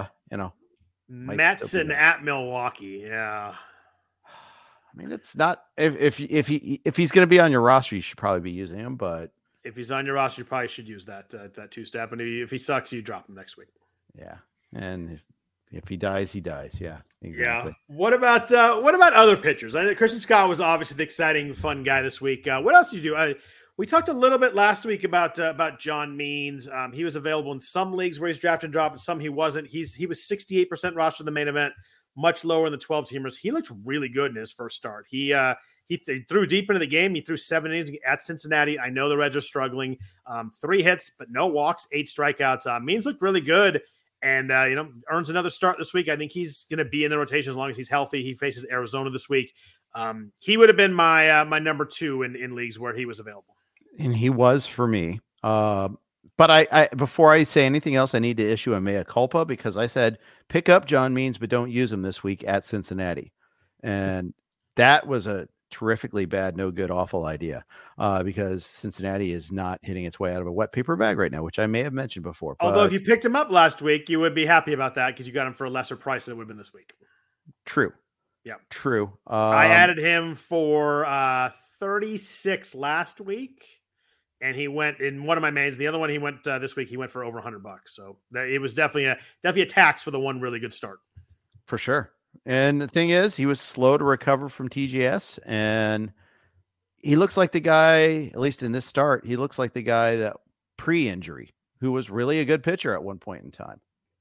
Speaker 2: Matson at Milwaukee. Yeah,
Speaker 3: I mean, it's not if he's going to be on your roster, you should probably be using him. But
Speaker 2: if he's on your roster, you probably should use that 2-step. And if he sucks, you drop him next week.
Speaker 3: Yeah, and if he dies, he dies. Yeah, exactly.
Speaker 2: Yeah. What about other pitchers? I know Christian Scott was obviously the exciting, fun guy this week. What else did you do? We talked a little bit last week about John Means. He was available in some leagues where he's drafted and dropped, and some he wasn't. He was 68% rostered in the main event, much lower in the 12-teamers. He looked really good in his first start. He threw deep into the game. He threw 7 innings at Cincinnati. I know the Reds are struggling. 3 hits, but no walks, 8 strikeouts. Means looked really good. And, earns another start this week. I think he's going to be in the rotation as long as he's healthy. He faces Arizona this week. He would have been my number 2 in leagues where he was available.
Speaker 3: And he was for me. But I before I say anything else, I need to issue a mea culpa because I said pick up John Means, but don't use him this week at Cincinnati. And that was a terrifically bad, no good, awful idea because Cincinnati is not hitting its way out of a wet paper bag right now, which I may have mentioned before.
Speaker 2: Although if you picked him up last week, you would be happy about that because you got him for a lesser price than it would have been this week.
Speaker 3: True.
Speaker 2: Yeah.
Speaker 3: True.
Speaker 2: I added him for 36 last week, and he went in one of my mains. The other one he went this week. He went for over $100. So it was definitely a tax for the one really good start.
Speaker 3: For sure. And the thing is, he was slow to recover from TGS, and he looks like the guy, at least in this start, he looks like the guy that pre-injury, who was really a good pitcher at one point in time.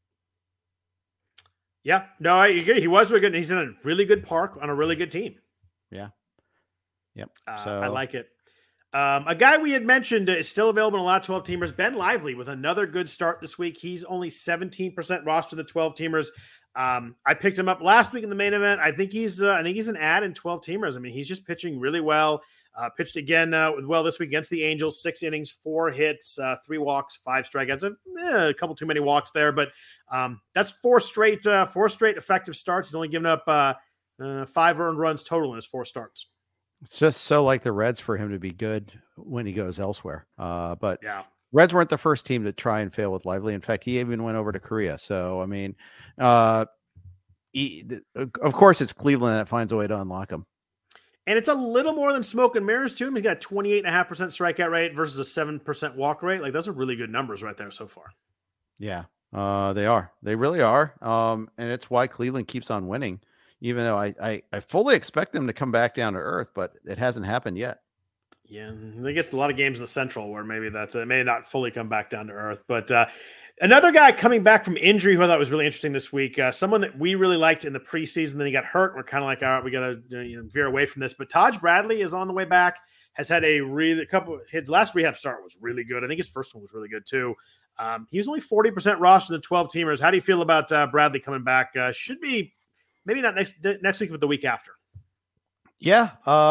Speaker 2: Yeah, no, I agree. He was really good. He's in a really good park on a really good team.
Speaker 3: Yeah. Yep.
Speaker 2: So I like it. A guy we had mentioned is still available in a lot of 12-teamers, Ben Lively, with another good start this week. He's only 17% rostered to the 12-teamers. I picked him up last week in the main event. I think he's an add in 12-teamers. I mean, he's just pitching really well. Pitched again well this week against the Angels. 6 innings, 4 hits, 3 walks, 5 strikeouts. A couple too many walks there, but that's 4 straight effective starts. He's only given up 5 earned runs total in his 4 starts.
Speaker 3: It's just so like the Reds for him to be good when he goes elsewhere. But
Speaker 2: yeah,
Speaker 3: Reds weren't the first team to try and fail with Lively. In fact, he even went over to Korea. So, I mean, of course, it's Cleveland that finds a way to unlock him.
Speaker 2: And it's a little more than smoke and mirrors to him. He's got 28.5% strikeout rate versus a 7% walk rate. Like, those are really good numbers right there so far.
Speaker 3: Yeah, they are. They really are. And it's why Cleveland keeps on winning, even though I fully expect them to come back down to earth, but it hasn't happened yet.
Speaker 2: Yeah, they get a lot of games in the Central where maybe it may not fully come back down to earth. But another guy coming back from injury who I thought was really interesting this week, someone that we really liked in the preseason, then he got hurt. We're kind of like, all right, we got to veer away from this. But Taj Bradley is on the way back, has had his last rehab start was really good. I think his first one was really good too. He was only 40% rostered in 12 teamers. How do you feel about Bradley coming back? Should be maybe not next week, but the week after.
Speaker 3: Yeah.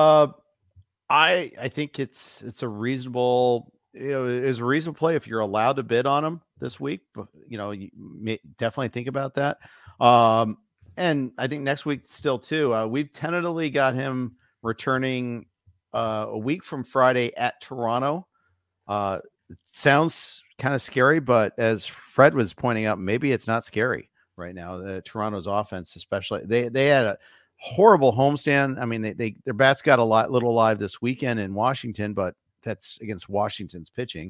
Speaker 3: I think it's a reasonable, is a reasonable play if you're allowed to bid on him this week. But, you may definitely think about that. And I think next week still too. We've tentatively got him returning a week from Friday at Toronto. Sounds kind of scary, but as Fred was pointing out, maybe it's not scary right now. Toronto's offense, especially, they had a horrible homestand. I mean, their bats got little alive this weekend in Washington, but that's against Washington's pitching.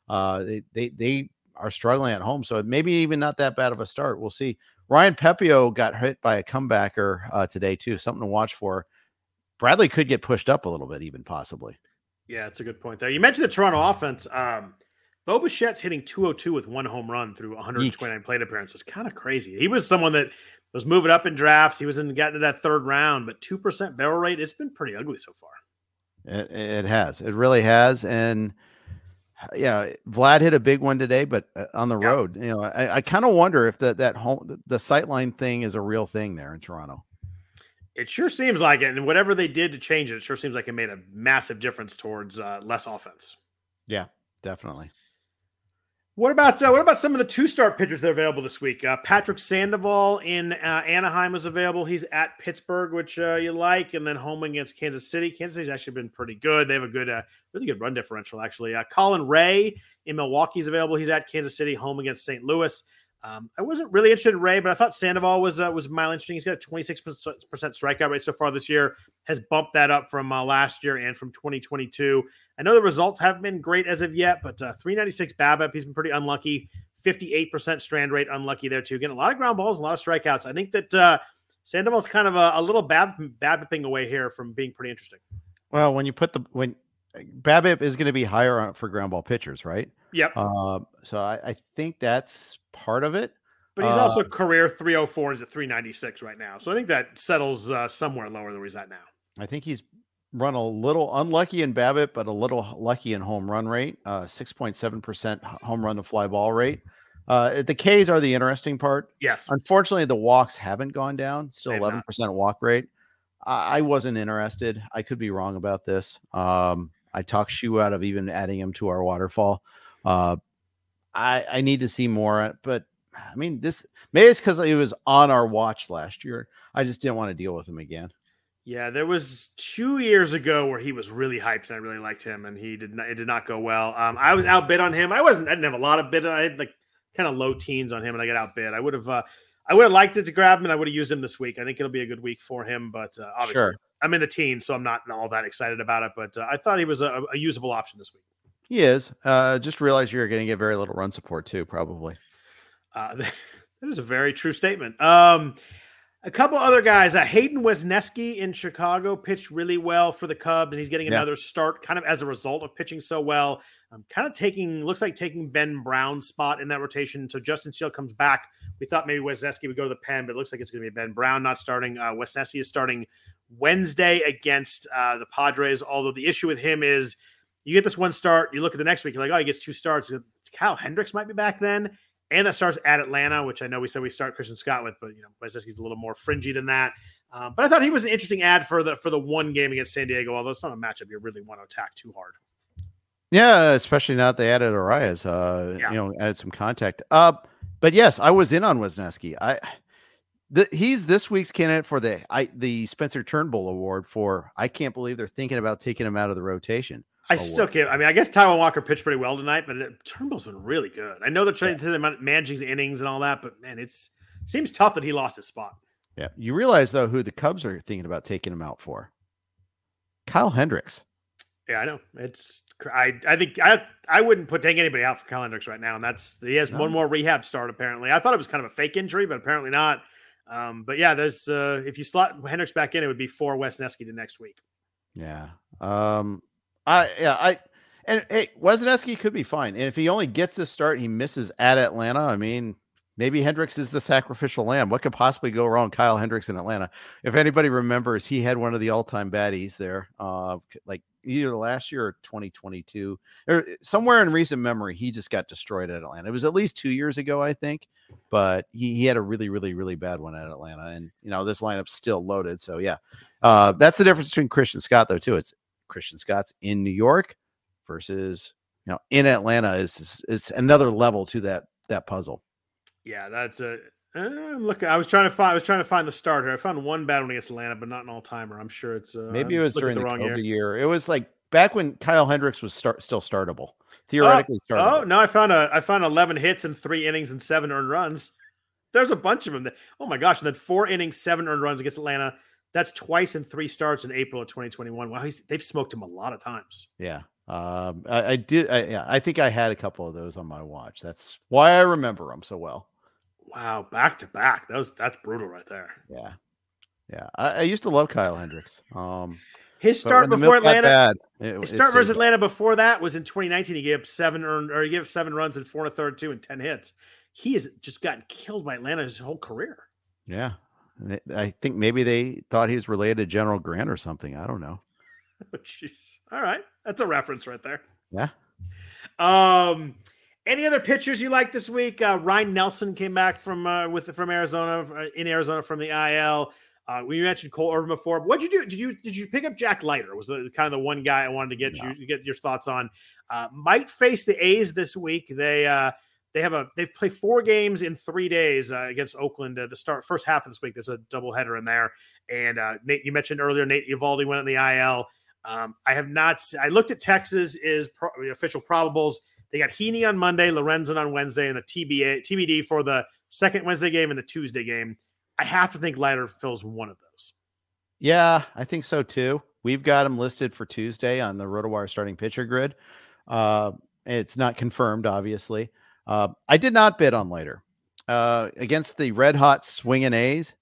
Speaker 3: They are struggling at home, so maybe even not that bad of a start. We'll see. Ryan Pepio got hit by a comebacker today too. Something to watch for. Bradley could get pushed up a little bit, even possibly.
Speaker 2: Yeah, that's a good point there. You mentioned the Toronto offense. Bo Bichette's hitting 202 with 1 home run through 129 plate appearances. Kind of crazy. He was someone that was moving up in drafts. He was getting to that 3rd round, but 2% barrel rate. It's been pretty ugly so far.
Speaker 3: It has. It really has. And yeah, Vlad hit a big one today, but on the road, I kind of wonder if the sightline thing is a real thing there in Toronto.
Speaker 2: It sure seems like it. And whatever they did to change it, it sure seems like it made a massive difference towards less offense.
Speaker 3: Yeah, definitely.
Speaker 2: What about some of the 2-start pitchers that are available this week? Patrick Sandoval in Anaheim was available. He's at Pittsburgh, which you like, and then home against Kansas City. Kansas City's actually been pretty good. They have a really good run differential, actually. Colin Ray in Milwaukee is available. He's at Kansas City, home against St. Louis. I wasn't really interested in Ray, but I thought Sandoval was mildly interesting. He's got a 26% strikeout rate so far this year, has bumped that up from last year and from 2022. I know the results haven't been great as of yet, but 396 BABIP, he's been pretty unlucky. 58% strand rate, unlucky there too. Getting a lot of ground balls, a lot of strikeouts. I think that Sandoval's kind of a little BABIPing away here from being pretty interesting.
Speaker 3: Well, when BABIP is going to be higher for ground ball pitchers, right?
Speaker 2: Yep.
Speaker 3: So I think that's part of it.
Speaker 2: But he's also career 304. He's at 396 right now. So I think that settles somewhere lower than where he's at now.
Speaker 3: I think he's run a little unlucky in BABIP, but a little lucky in home run rate. 6.7% home run to fly ball rate. The Ks are the interesting part.
Speaker 2: Yes.
Speaker 3: Unfortunately, the walks haven't gone down. Still 11% walk rate. I wasn't interested. I could be wrong about this. I talked Shu out of even adding him to our waterfall. I need to see more, but I mean, maybe it's because he was on our watch last year. I just didn't want to deal with him again.
Speaker 2: Yeah, there was 2 years ago where he was really hyped and I really liked him, and it did not go well. I was outbid on him. I didn't have a lot of bid. I had like kind of low teens on him, and I got outbid. I would have liked it to grab him, and I would have used him this week. I think it'll be a good week for him, but obviously
Speaker 3: sure.
Speaker 2: I'm in the teens, so I'm not all that excited about it. But I thought he was a usable option this week.
Speaker 3: He is. Just realize you're going to get very little run support too, probably.
Speaker 2: That is a very true statement. A couple other guys, Hayden Wesneski in Chicago pitched really well for the Cubs, and he's getting another start kind of as a result of pitching so well. Looks like taking Ben Brown's spot in that rotation. So Justin Steele comes back. We thought maybe Wesneski would go to the pen, but it looks like it's going to be Ben Brown not starting. Wesneski is starting Wednesday against the Padres, although the issue with him is you get this one start, you look at the next week, you're like, oh, he gets 2 starts. Kyle Hendricks might be back then. And that starts at Atlanta, which I know we said we start Christian Scott with, but Wesneski's a little more fringy than that. But I thought he was an interesting ad for the one game against San Diego, although it's not a matchup you really want to attack too hard.
Speaker 3: Yeah, especially now that they added Arias, added some contact. But yes, I was in on Wesneski. He's this week's candidate for the Spencer Turnbull Award for. I can't believe they're thinking about taking him out of the rotation.
Speaker 2: I still can't. I mean, I guess Taijuan Walker pitched pretty well tonight, but Turnbull's been really good. I know they're trying to managing the innings and all that, but man, seems tough that he lost his spot.
Speaker 3: Yeah, you realize though who the Cubs are thinking about taking him out for? Kyle Hendricks.
Speaker 2: Yeah, I know. I think I wouldn't take anybody out for Kyle Hendricks right now, and he has one more rehab start apparently. I thought it was kind of a fake injury, but apparently not. But yeah, there's if you slot Hendricks back in, it would be for Wesneski the next week.
Speaker 3: Yeah. And hey, Wesneski could be fine. And if he only gets this start, he misses at Atlanta. I mean, maybe Hendricks is the sacrificial lamb. What could possibly go wrong? Kyle Hendricks in Atlanta. If anybody remembers, he had one of the all-time baddies there, like either last year or 2022 or somewhere in recent memory. He just got destroyed at Atlanta. It was at least 2 years ago, I think, but he had a really, really, really bad one at Atlanta. And, this lineup's still loaded. So yeah, that's the difference between Christian Scott though, too. It's Christian Scott's in New York versus, in Atlanta is another level to that puzzle.
Speaker 2: Yeah, that's a look. I was trying to find the starter. I found one bad one against Atlanta, but not an all-timer. I'm sure it's
Speaker 3: maybe it was during the COVID year. It was like back when Kyle Hendricks was still startable, theoretically startable.
Speaker 2: Oh no, I found 11 hits in 3 innings and 7 earned runs. There's a bunch of them. Oh my gosh, and then 4 innings, 7 earned runs against Atlanta. That's twice in 3 starts in April of 2021. Wow, they've smoked him a lot of times.
Speaker 3: Yeah. I did. I think I had a couple of those on my watch. That's why I remember them so well.
Speaker 2: Wow, back to back. That's brutal right there.
Speaker 3: Yeah. I used to love Kyle Hendricks.
Speaker 2: His start before Atlanta. His start versus Atlanta before that was in 2019. He gave up 7 runs and 4 1/3, 2 and 10 hits. He has just gotten killed by Atlanta his whole career.
Speaker 3: Yeah. I think maybe they thought he was related to General Grant or something. I don't know.
Speaker 2: Oh, jeez. All right. That's a reference right there.
Speaker 3: Yeah.
Speaker 2: Any other pitchers you like this week? Ryan Nelson came back from Arizona in Arizona from the IL. We mentioned Cole Irvin before. What'd you do? Did you pick up Jack Leiter? Was kind of the one guy I wanted to get your thoughts on. Might face the A's this week. They've played 4 games in 3 days against Oakland. The first half of this week, there's a doubleheader in there. And Nate, you mentioned earlier, Nate Eovaldi went on the IL. I looked at Texas official probables. They got Heaney on Monday, Lorenzen on Wednesday, and a TBD for the second Wednesday game and the Tuesday game. I have to think Leiter fills one of those.
Speaker 3: Yeah, I think so too. We've got him listed for Tuesday on the RotoWire starting pitcher grid. It's not confirmed, obviously. I did not bid on Leiter against the red hot swinging A's.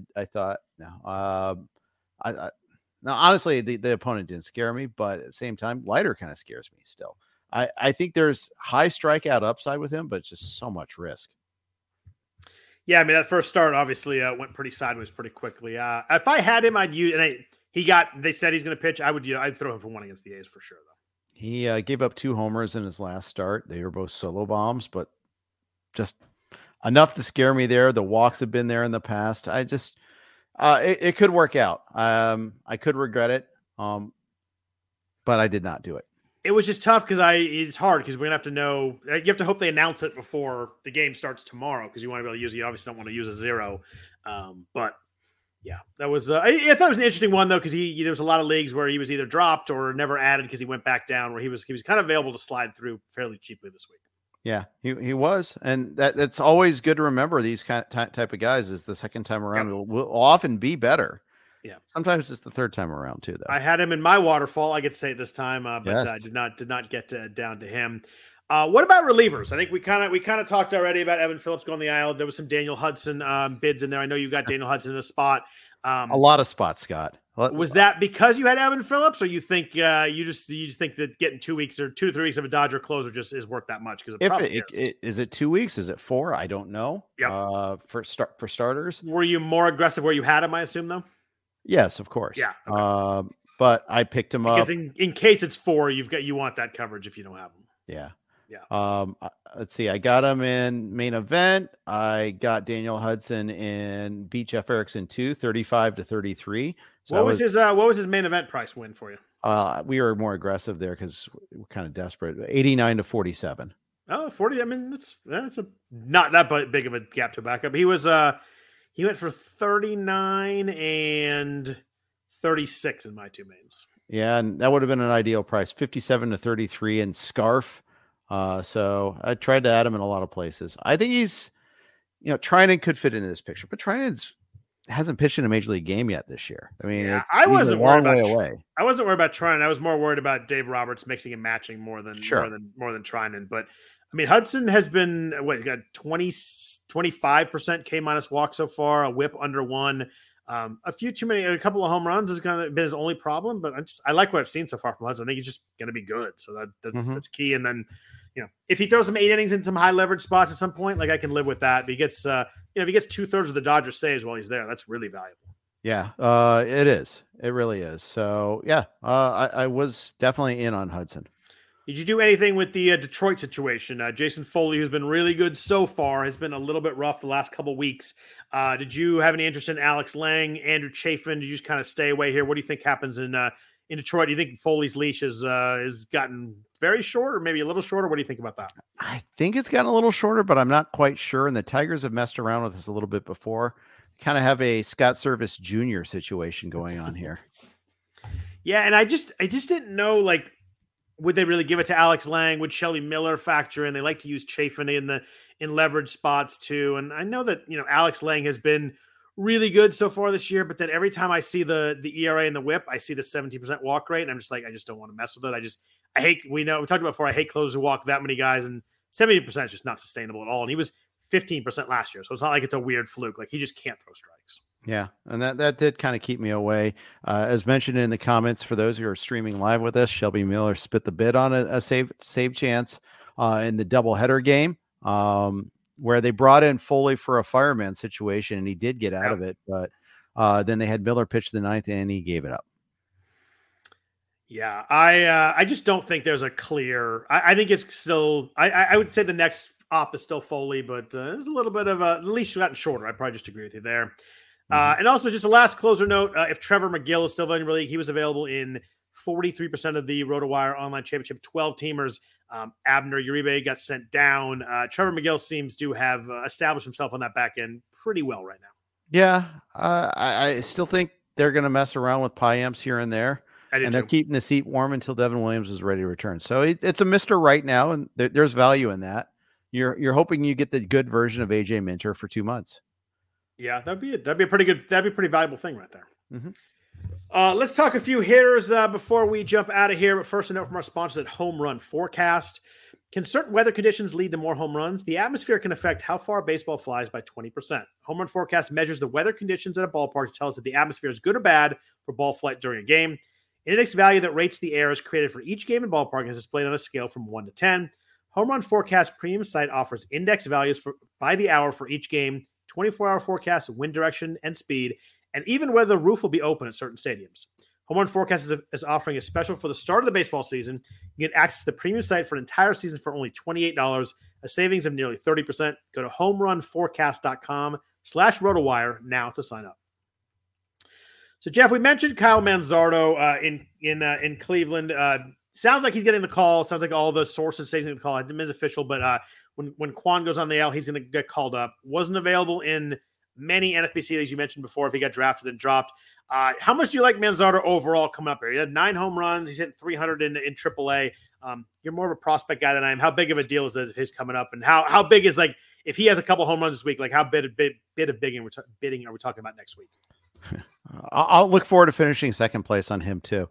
Speaker 3: Now, honestly, the opponent didn't scare me, but at the same time, Leiter kind of scares me still. I think there's high strikeout upside with him, but it's just so much risk.
Speaker 2: Yeah, I mean, that first start obviously went pretty sideways pretty quickly. If I had him, I'd use. And they said he's going to pitch. I'd throw him for one against the A's for sure, though.
Speaker 3: He gave up 2 homers in his last start. They were both solo bombs, but just enough to scare me there. The walks have been there in the past. It could work out. I could regret it, but I did not do it.
Speaker 2: It was just tough because it's hard because we're gonna have to know. You have to hope they announce it before the game starts tomorrow because you want to be able to use it. You obviously don't want to use a 0. But yeah, that was. I thought it was an interesting one though because there was a lot of leagues where he was either dropped or never added because he went back down. Where he was kind of available to slide through fairly cheaply this week.
Speaker 3: Yeah, he was, and that's always good to remember. These type of guys is the second time around will often be better.
Speaker 2: Yeah,
Speaker 3: sometimes it's the third time around too. Though
Speaker 2: I had him in my waterfall, I could say this time, but
Speaker 3: yes.
Speaker 2: I did not get down to him. What about relievers? I think we kind of talked already about Evan Phillips going the aisle. There was some Daniel Hudson bids in there. I know you got Daniel Hudson in a spot.
Speaker 3: A lot of spots, Scott.
Speaker 2: Was that because you had Evan Phillips, or you think you just think that getting 2 weeks or 2 to 3 weeks of a Dodger closer just is worth that much? Because
Speaker 3: is it 2 weeks? Is it 4? I don't know.
Speaker 2: Yeah.
Speaker 3: For starters,
Speaker 2: were you more aggressive where you had him? I assume though.
Speaker 3: Yes, of course.
Speaker 2: Yeah. Okay.
Speaker 3: But I picked him up
Speaker 2: because in case it's 4, you want that coverage if you don't have him.
Speaker 3: Yeah.
Speaker 2: Yeah.
Speaker 3: Let's see. I got him in main event. I got Daniel Hudson in beat Jeff Erickson 35 to 33. So
Speaker 2: what was his main event price win for you?
Speaker 3: We were more aggressive there because we're kind of desperate. 89 to 47.
Speaker 2: Oh, 40. I mean, that's not that big of a gap to back up. He was He went for 39 and 36 in my two mains.
Speaker 3: Yeah, and that would have been an ideal price, 57 to 33 in Scarf. So I tried to add him in a lot of places. I think he's, Treinen could fit into this picture, but Treinen hasn't pitched in a major league game yet this year. I mean,
Speaker 2: I wasn't worried about
Speaker 3: away.
Speaker 2: I wasn't worried about Treinen. I was more worried about Dave Roberts mixing and matching more than Treinen. But I mean, Hudson has been got 25% K minus walk so far, a whip under 1. A couple of home runs has kind of been his only problem, but I like what I've seen so far from Hudson. I think he's just going to be good. So that's key. And then, if he throws some 8 innings in some high leverage spots at some point, like I can live with that. But he gets, if he gets 2/3 of the Dodgers saves while he's there, that's really valuable.
Speaker 3: Yeah, it is. It really is. So yeah, I was definitely in on Hudson.
Speaker 2: Did you do anything with the Detroit situation? Jason Foley, who's been really good so far, has been a little bit rough the last couple of weeks. Did you have any interest in Alex Lang, Andrew Chafin? Did you just kind of stay away here? What do you think happens in Detroit? Do you think Foley's leash has gotten very short or maybe a little shorter? What do you think about that?
Speaker 3: I think it's gotten a little shorter, but I'm not quite sure. And the Tigers have messed around with this a little bit before. Kind of have a Scott Service Jr. situation going on here.
Speaker 2: Yeah, and I just didn't know, like, would they really give it to Alex Lang? Would Shelby Miller factor in? They like to use Chafin in leverage spots too. And I know that, Alex Lang has been really good so far this year, but then every time I see the ERA and the whip, I see the 17% walk rate. And I'm just like, I just don't want to mess with it. we talked about before, I hate closers who walk that many guys, and 70% is just not sustainable at all. And he was 15% last year. So it's not like it's a weird fluke. Like, he just can't throw strikes.
Speaker 3: Yeah, and that did kind of keep me away. As mentioned in the comments, for those who are streaming live with us, Shelby Miller spit the bid on a save chance in the doubleheader game, where they brought in Foley for a fireman situation, and he did get out of it. But then they had Miller pitch the 9th, and he gave it up.
Speaker 2: Yeah, I just don't think there's a clear. I think it's still. I would say the next op is still Foley, but there's a little bit of at least gotten shorter. I'd probably just agree with you there. And also, just a last closer note, if Trevor McGill is still available in the league, he was available in 43% of the RotoWire Online Championship 12-teamers. Abner Uribe got sent down. Trevor McGill seems to have established himself on that back end pretty well right now.
Speaker 3: Yeah, I still think they're going to mess around with Payamps here and there. And they're keeping the seat warm until Devin Williams is ready to return. So it's a Mr. right now, and there's value in that. You're hoping you get the good version of AJ Minter for 2 months.
Speaker 2: Yeah, that'd be a pretty valuable thing right there.
Speaker 3: Mm-hmm.
Speaker 2: Let's talk a few hitters before we jump out of here. But first, a note from our sponsors at Home Run Forecast. Can certain weather conditions lead to more home runs? The atmosphere can affect how far baseball flies by 20%. Home Run Forecast measures the weather conditions at a ballpark to tell us if the atmosphere is good or bad for ball flight during a game. An index value that rates the air is created for each game and ballpark and is displayed on a scale from 1 to 10. Home Run Forecast premium site offers index values by the hour for each game, 24-hour forecast, wind direction, and speed, and even whether the roof will be open at certain stadiums. Home Run Forecast is offering a special for the start of the baseball season. You get access to the premium site for an entire season for only $28, a savings of nearly 30%. Go to homerunforecast.com/RotoWire now to sign up. So, Jeff, we mentioned Kyle Manzardo in Cleveland. Sounds like he's getting the call. Sounds like all the sources say he's getting the call. It is official, but when Quan goes on the L, he's going to get called up. Wasn't available in many NFBC leagues you mentioned before if he got drafted and dropped. How much do you like Manzardo overall coming up here? He had 9 home runs. He's hitting 300 in AAA. You're more of a prospect guy than I am. How big of a deal is his coming up? And how big is, like, if he has a couple home runs this week, like how bidding are we talking about next week?
Speaker 3: I'll look forward to finishing second place on him too.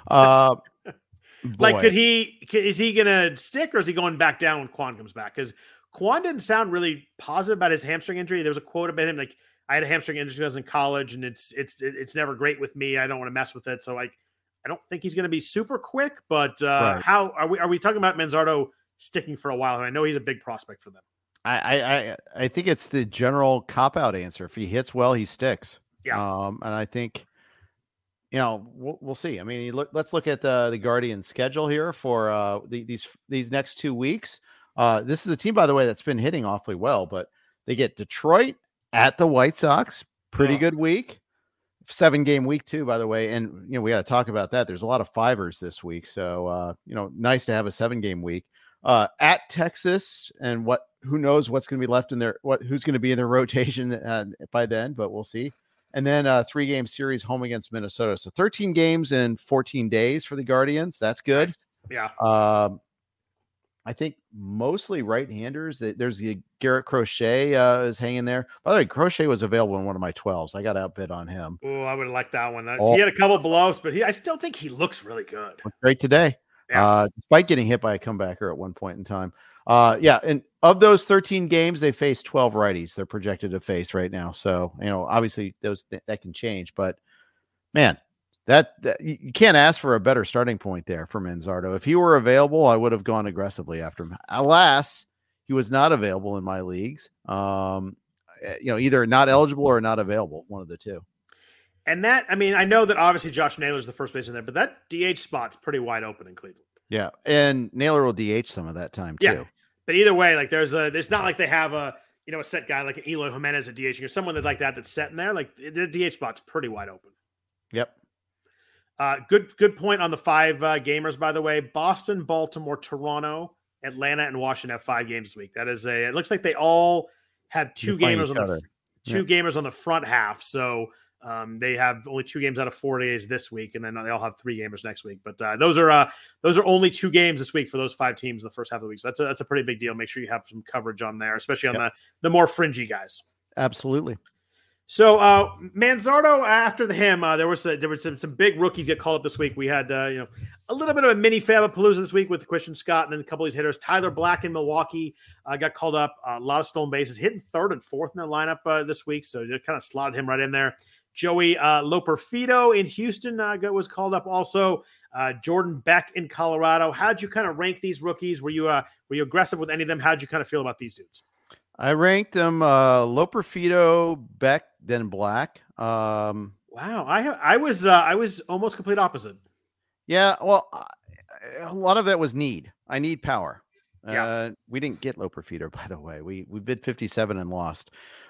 Speaker 2: Like, is he going to stick, or is he going back down when Quan comes back? Because Quan didn't sound really positive about his hamstring injury. There was a quote about him, like, I had a hamstring injury when I was in college, and it's never great with me. I don't want to mess with it. So, like, I don't think he's going to be super quick, but right. How are we talking about Manzardo sticking for a while? And I know he's a big prospect for them.
Speaker 3: I think it's the general cop-out answer. If he hits well, he sticks.
Speaker 2: Yeah.
Speaker 3: And I think, we'll see. I mean, let's look at the Guardians' schedule here for these next 2 weeks. This is a team, by the way, that's been hitting awfully well, but they get Detroit at the White Sox. Pretty good week. 7-game week too, by the way. And, we got to talk about that. There's a lot of fivers this week. So, nice to have a 7-game week. At Texas, and who knows what's going to be left in there, who's going to be in their rotation by then, but we'll see. And then 3-game series home against Minnesota. So 13 games in 14 days for the Guardians. That's good.
Speaker 2: Nice.
Speaker 3: Yeah. I think mostly right-handers. There's the Garrett Crochet is hanging there. By the way, Crochet was available in one of my 12s. I got outbid on him.
Speaker 2: Oh, I would have liked that one. He had a couple of blow-ups, but I still think he looks really good.
Speaker 3: Looked great today. Yeah. Despite getting hit by a comebacker at one point in time. And of those 13 games, they face 12 righties. They're projected to face right now. So, obviously that can change, but man, that you can't ask for a better starting point there for Manzardo. If he were available, I would have gone aggressively after him. Alas, he was not available in my leagues. Either not eligible or not available, one of the two.
Speaker 2: And I know that obviously Josh Naylor's the first baseman there, but that DH spot's pretty wide open in Cleveland.
Speaker 3: Yeah, and Naylor will DH some of that time too.
Speaker 2: Yeah, but either way, like it's not like they have a set guy like an Eloy Jimenez at DH or someone that's set in there. Like the DH spot's pretty wide open.
Speaker 3: Yep.
Speaker 2: Good point on the 5 gamers, by the way. Boston, Baltimore, Toronto, Atlanta, and Washington have 5 games this week. It looks like they all have 2 gamers gamers on the front half. So they have only 2 games out of 4 days this week, and then they all have 3 gamers next week. But those are only 2 games this week for those 5 teams in the first half of the week. So that's a pretty big deal. Make sure you have some coverage on there, especially on the more fringy guys.
Speaker 3: Absolutely.
Speaker 2: So Manzardo, after him, there were some big rookies get called up this week. We had a little bit of a mini Fabapalooza this week with Christian Scott and then a couple of these hitters. Tyler Black in Milwaukee got called up. A lot of stolen bases, hitting 3rd and 4th in their lineup this week. So they kind of slotted him right in there. Joey Loperfido in Houston was called up also. Jordan Beck in Colorado. How'd you kind of rank these rookies? Were you aggressive with any of them? How'd you kind of feel about these dudes?
Speaker 3: I ranked them Loperfido, Beck, then Black.
Speaker 2: Wow, I was almost complete opposite.
Speaker 3: Yeah, well, a lot of that was need. I need power.
Speaker 2: Yeah.
Speaker 3: We didn't get Loperfido, by the way. We bid 57 and lost.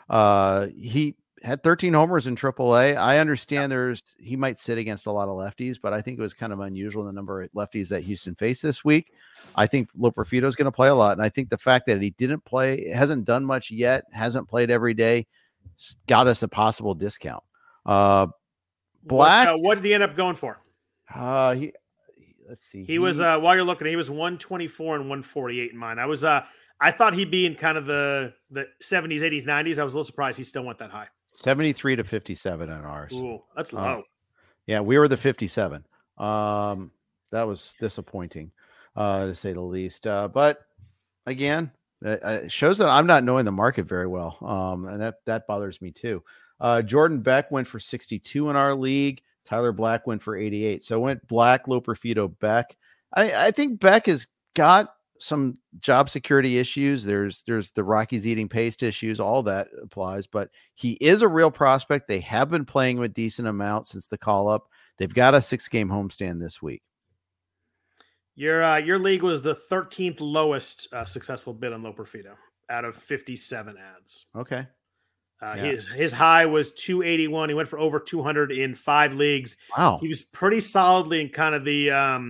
Speaker 3: He had 13 homers in AAA. I understand he might sit against a lot of lefties, but I think it was kind of unusual the number of lefties that Houston faced this week. I think Loperfido is going to play a lot. And I think the fact that he didn't play, hasn't done much yet, hasn't played every day, got us a possible discount. Black.
Speaker 2: What did he end up going for?
Speaker 3: Let's see.
Speaker 2: He was, while you're looking, he was 124 and 148 in mine. I thought he'd be in kind of the 70s, 80s, 90s. I was a little surprised he still went that high.
Speaker 3: 73 to 57 on ours.
Speaker 2: Ooh, that's low.
Speaker 3: Yeah, we were the 57. That was disappointing, to say the least. But again, it shows that I'm not knowing the market very well. And that bothers me too. Jordan Beck went for 62 in our league. Tyler Black went for 88. So went Black, Loperfido, Beck. I think Beck has got some job security issues. There's the Rockies eating paste issues. All that applies, but he is a real prospect. They have been playing him a decent amount since the call up. They've got a 6-game homestand this week.
Speaker 2: Your league was the 13th lowest successful bid on Loperfido out of 57 ads.
Speaker 3: Okay.
Speaker 2: His high was 281. He went for over 200 in 5 leagues.
Speaker 3: Wow.
Speaker 2: He was pretty solidly in kind of the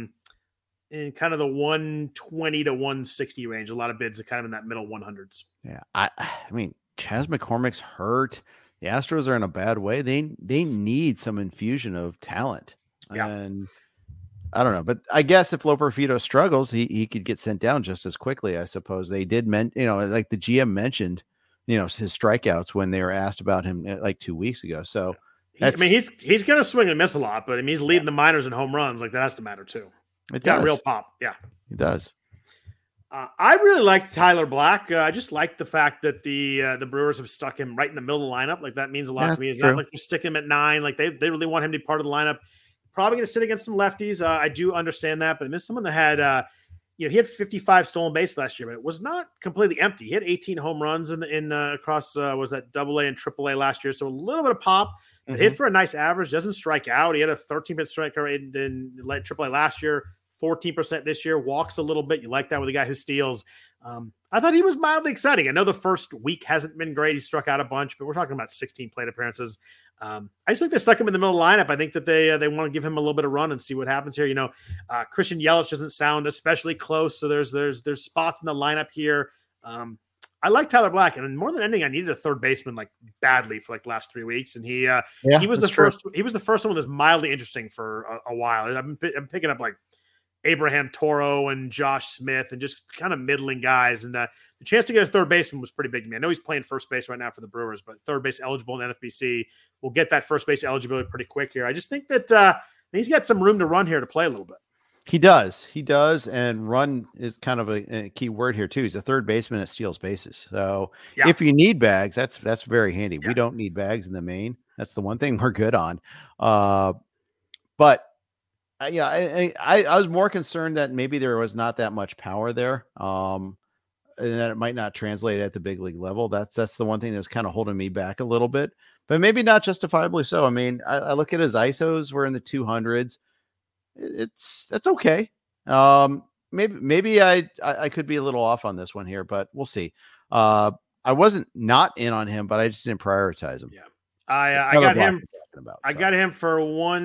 Speaker 2: 120 to 160 range. A lot of bids are kind of in that middle 100s.
Speaker 3: Yeah. I mean, Chas McCormick's hurt. The Astros are in a bad way. They need some infusion of talent.
Speaker 2: Yeah.
Speaker 3: And I don't know, but I guess if Loperfido struggles, he could get sent down just as quickly. I suppose they did like the GM mentioned, his strikeouts when they were asked about him like 2 weeks ago. So
Speaker 2: he's going to swing and miss a lot, but he's leading the minors in home runs. Like that has to matter too.
Speaker 3: It
Speaker 2: got
Speaker 3: does.
Speaker 2: Real pop. Yeah,
Speaker 3: it does.
Speaker 2: I really liked Tyler Black. I just like the fact that the Brewers have stuck him right in the middle of the lineup. Like that means a lot to me. It's not like they're sticking him at 9. Like they really want him to be part of the lineup. Probably going to sit against some lefties. I do understand that, but someone that had, he had 55 stolen bases last year, but it was not completely empty. He had 18 home runs in across was that AA and AAA last year, so a little bit of pop. Mm-hmm. Hit for a nice average. Doesn't strike out. He had a 13% strike rate in AAA last year. 14% this year. Walks a little bit. You like that with a guy who steals. I thought he was mildly exciting. I know the first week hasn't been great. He struck out a bunch, but we're talking about 16 plate appearances. I just think they stuck him in the middle of the lineup. I think that they want to give him a little bit of run and see what happens here. Christian Yelich doesn't sound especially close, so there's spots in the lineup here. I like Tyler Black, and more than anything, I needed a third baseman like badly for like the last 3 weeks, and he was the first. He was the first one that's mildly interesting for a while. I'm picking up like Abraham Toro and Josh Smith and just kind of middling guys. And the chance to get a third baseman was pretty big to me. I know he's playing first base right now for the Brewers, but third base eligible in NFBC. We'll get that first base eligibility pretty quick here. I just think that he's got some room to run here to play a little bit.
Speaker 3: He does. And run is kind of a key word here too. He's a third baseman that steals bases. So if you need bags, that's very handy. Yeah. We don't need bags in the main. That's the one thing we're good on. But I was more concerned that maybe there was not that much power there, and that it might not translate at the big league level. That's the one thing that's kind of holding me back a little bit, but maybe not justifiably so. I mean, I look at his ISOs, we're in the 200s. That's okay. Maybe I could be a little off on this one here, but we'll see. I wasn't not in on him, but I just didn't prioritize him.
Speaker 2: Yeah. I got him. I got him for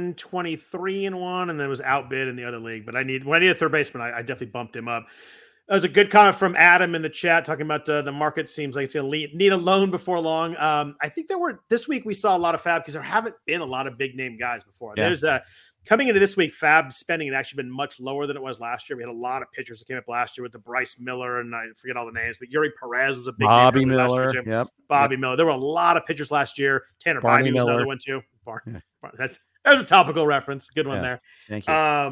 Speaker 2: 123 in one, and then was outbid in the other league. But when I need a third baseman, I definitely bumped him up. That was a good comment from Adam in the chat talking about the market seems like it's going to need a loan before long. I think this week we saw a lot of fab because there haven't been a lot of big name guys before. Yeah. There's coming into this week, fab spending had actually been much lower than it was last year. We had a lot of pitchers that came up last year with the Bryce Miller, and I forget all the names, but Yuri Perez was a big
Speaker 3: Bobby Miller.
Speaker 2: Last year too. Yep. Bobby Miller. There were a lot of pitchers last year. Tanner Bybee was another one too. There's a topical reference. Good one there.
Speaker 3: Thank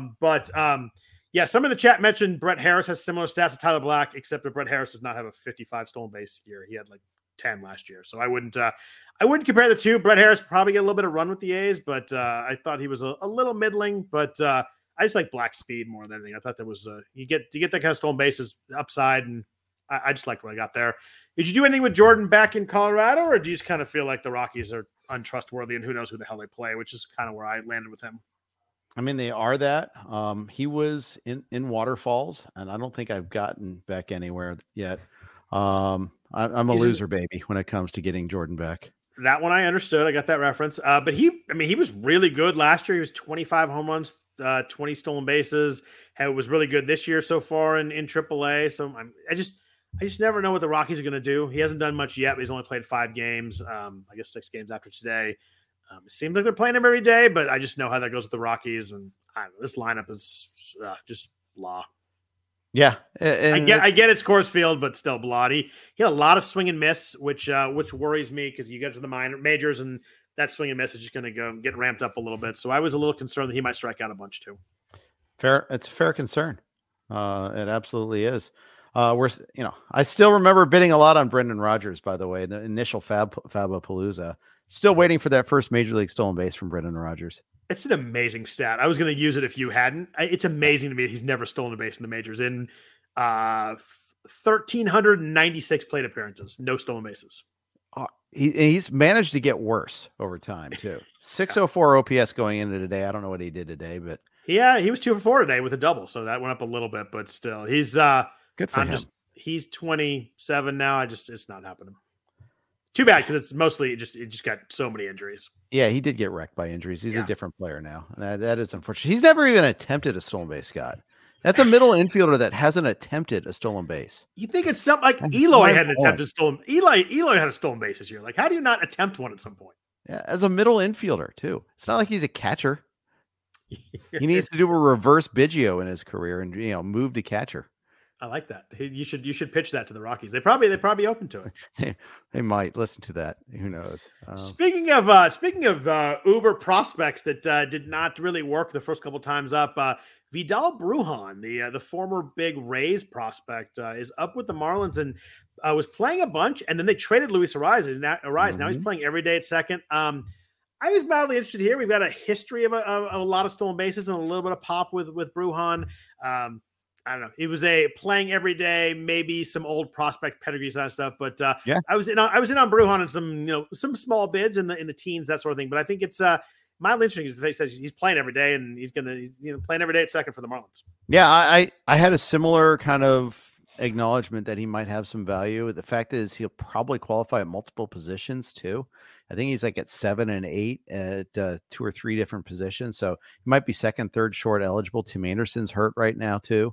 Speaker 3: you.
Speaker 2: Some in the chat mentioned Brett Harris has similar stats to Tyler Black, except that Brett Harris does not have a 55 stolen base year. He had like 10 last year. So I wouldn't compare the two. Brett Harris probably get a little bit of run with the A's, but I thought he was a little middling, but I just like Black speed more than anything. I thought that was you get that kind of stolen bases upside, and I just liked what I got there. Did you do anything with Jordan back in Colorado, or do you just kind of feel like the Rockies are untrustworthy and who knows who the hell they play, which is kind of where I landed with him?
Speaker 3: I mean, they are that. He was in Waterfalls, and I don't think I've gotten back anywhere yet. I'm a loser, baby, when it comes to getting Jordan back.
Speaker 2: That one I understood. I got that reference. But he was really good last year. He was 25 home runs, 20 stolen bases. It was really good this year so far in AAA. So I just never know what the Rockies are going to do. He hasn't done much yet, but he's only played 5 games. I guess 6 games after today. It seems like they're playing him every day, but I just know how that goes with the Rockies. And I don't know, this lineup is just blah.
Speaker 3: Yeah.
Speaker 2: I get it's Coors Field, but still blah. He had a lot of swing and miss, which worries me because you get to the majors and that swing and miss is just going to get ramped up a little bit. So I was a little concerned that he might strike out a bunch too.
Speaker 3: It's a fair concern. It absolutely is. I still remember bidding a lot on Brendan Rodgers, by the way, the initial Fabapalooza. Still waiting for that first major league stolen base from Brendan Rodgers.
Speaker 2: It's an amazing stat. I was going to use it if you hadn't. It's amazing to me that he's never stolen a base in the majors. In 1,396 plate appearances, no stolen bases.
Speaker 3: He's managed to get worse over time, too. 604 OPS going into today. I don't know what he did today, but...
Speaker 2: Yeah, he was 2 for 4 today with a double, so that went up a little bit, but still. He's
Speaker 3: good for him.
Speaker 2: He's 27 now. It's not happening. Too bad because it's mostly it just got so many injuries.
Speaker 3: Yeah, he did get wrecked by injuries. He's a different player now. That is unfortunate. He's never even attempted a stolen base, Scott. That's a middle infielder that hasn't attempted a stolen base.
Speaker 2: You think it's something like Eloy had an attempted stolen. Eloy had a stolen base this year. Like, how do you not attempt one at some point?
Speaker 3: Yeah, as a middle infielder too. It's not like he's a catcher. He needs to do a reverse Biggio in his career and move to catcher.
Speaker 2: I like that. You should pitch that to the Rockies. They probably open to
Speaker 3: it. They might listen to that. Who knows?
Speaker 2: Speaking of Uber prospects that did not really work the first couple times up, Vidal Brujan, the former big Rays prospect, is up with the Marlins and was playing a bunch, and then they traded Luis Arraez. Now he's playing every day at second. I was mildly interested here. We've got a history of a lot of stolen bases and a little bit of pop with Brujan. I don't know. He was playing every day, maybe some old prospect pedigree kind of stuff. But I was in on Brujan and some small bids in the teens, that sort of thing. But I think it's mildly interesting because he's playing every day and he's playing every day at second for the Marlins.
Speaker 3: Yeah, I had a similar kind of acknowledgement that he might have some value. The fact is he'll probably qualify at multiple positions too. I think he's like at 7 and 8 at 2 or 3 different positions. So he might be second, third short eligible. Tim Anderson's hurt right now too.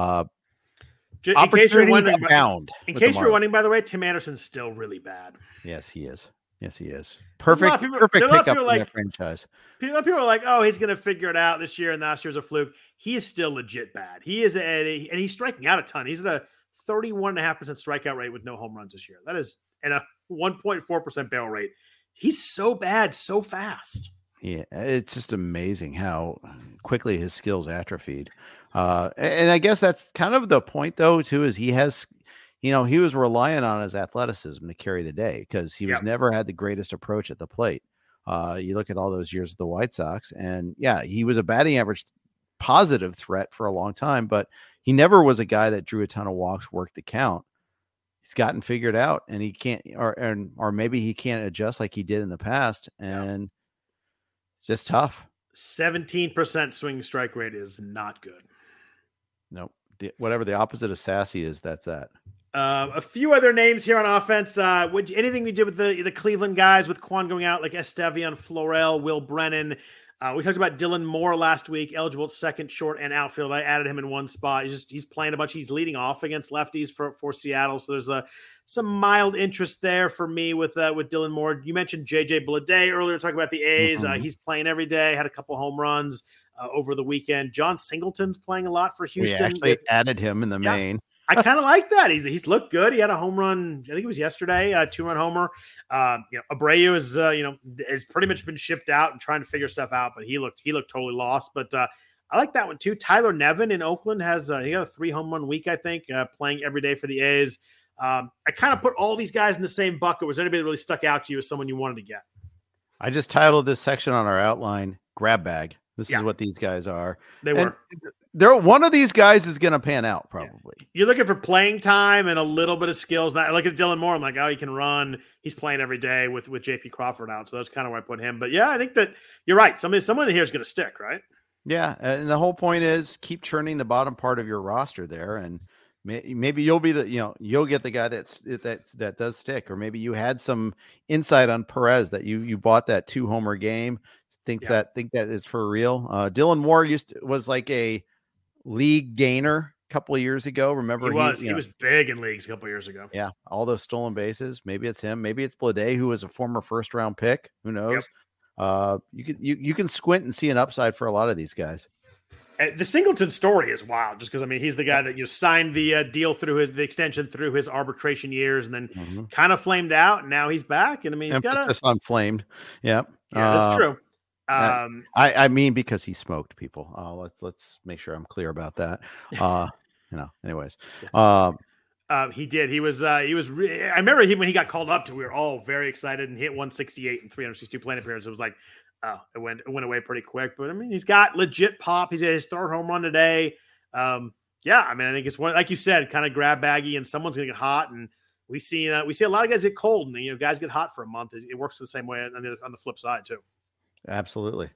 Speaker 3: Opportunities abound.
Speaker 2: In case you're wondering, by the way, Tim Anderson's still really bad.
Speaker 3: Yes, he is. Yes, he is. Perfect pickup for that franchise.
Speaker 2: People are like, oh, he's going to figure it out this year, and last year's a fluke. He is still legit bad. He is, and he's striking out a ton. He's at a 31.5% strikeout rate with no home runs this year. That is, and a 1.4% barrel rate. He's so bad, so fast.
Speaker 3: Yeah, it's just amazing how quickly his skills atrophied. And I guess that's kind of the point, though, too, is he has, he was relying on his athleticism to carry the day because he was never had the greatest approach at the plate. You look at all those years of the White Sox, and he was a batting average positive threat for a long time, but he never was a guy that drew a ton of walks, worked the count. He's gotten figured out, and he can't, or maybe he can't adjust like he did in the past, and it's just tough.
Speaker 2: 17% swing strike rate is not good.
Speaker 3: Nope. Whatever the opposite of sassy is, that's that.
Speaker 2: A few other names here on offense. Anything we did with the Cleveland guys with Quan going out, like Estevian, Florell, Will Brennan. We talked about Dylan Moore last week, eligible at second, short, and outfield. I added him in one spot. He's playing a bunch. He's leading off against lefties for Seattle. So there's some mild interest there for me with Dylan Moore. You mentioned JJ Bleday earlier, talking about the A's. Mm-hmm. He's playing every day. Had a couple home runs over the weekend. John Singleton's playing a lot for Houston.
Speaker 3: We actually added him in the main.
Speaker 2: I kind of like that. He's looked good. He had a home run. I think it was yesterday, 2-run homer. Abreu is has pretty much been shipped out and trying to figure stuff out, but he looked totally lost. But I like that one too. Tyler Nevin in Oakland has he got a 3-home run week, I think, playing every day for the A's. I kind of put all these guys in the same bucket. Was there anybody that really stuck out to you as someone you wanted to get?
Speaker 3: I just titled this section on our outline "Grab Bag." This is what these guys are. They're one of these guys is going to pan out probably.
Speaker 2: Yeah. You're looking for playing time and a little bit of skills. I look at Dylan Moore. I'm like, oh, he can run. He's playing every day with JP Crawford out. So that's kind of where I put him. But yeah, I think that you're right. Someone in here is going to stick, right?
Speaker 3: Yeah. And the whole point is keep churning the bottom part of your roster there. And maybe you'll be you'll get the guy that does stick, or maybe you had some insight on Perez that you bought that 2-homer game. Think that is for real. Dylan Moore was like a league gainer a couple of years ago. Remember,
Speaker 2: he was big in leagues a couple of years ago.
Speaker 3: Yeah, all those stolen bases. Maybe it's him. Maybe it's Bleday, who was a former first-round pick. Who knows? Yep. You can squint and see an upside for a lot of these guys.
Speaker 2: The Singleton story is wild, just because he's the guy that signed the deal through the extension through his arbitration years, and then kind of flamed out, and now he's back. And he's
Speaker 3: emphasis on flamed. Yep.
Speaker 2: Yeah, that's true.
Speaker 3: I mean, because he smoked people. Let's make sure I'm clear about that. Anyways,
Speaker 2: he did. He was. I remember when he got called up we were all very excited and hit 168 and 362 plate appearances. It was like, it went away pretty quick. But he's got legit pop. He's got his third home run today. I think it's one, like you said, kind of grab baggy, and someone's gonna get hot. And we see a lot of guys get cold, and guys get hot for a month. It works the same way on the flip side too.
Speaker 3: Absolutely.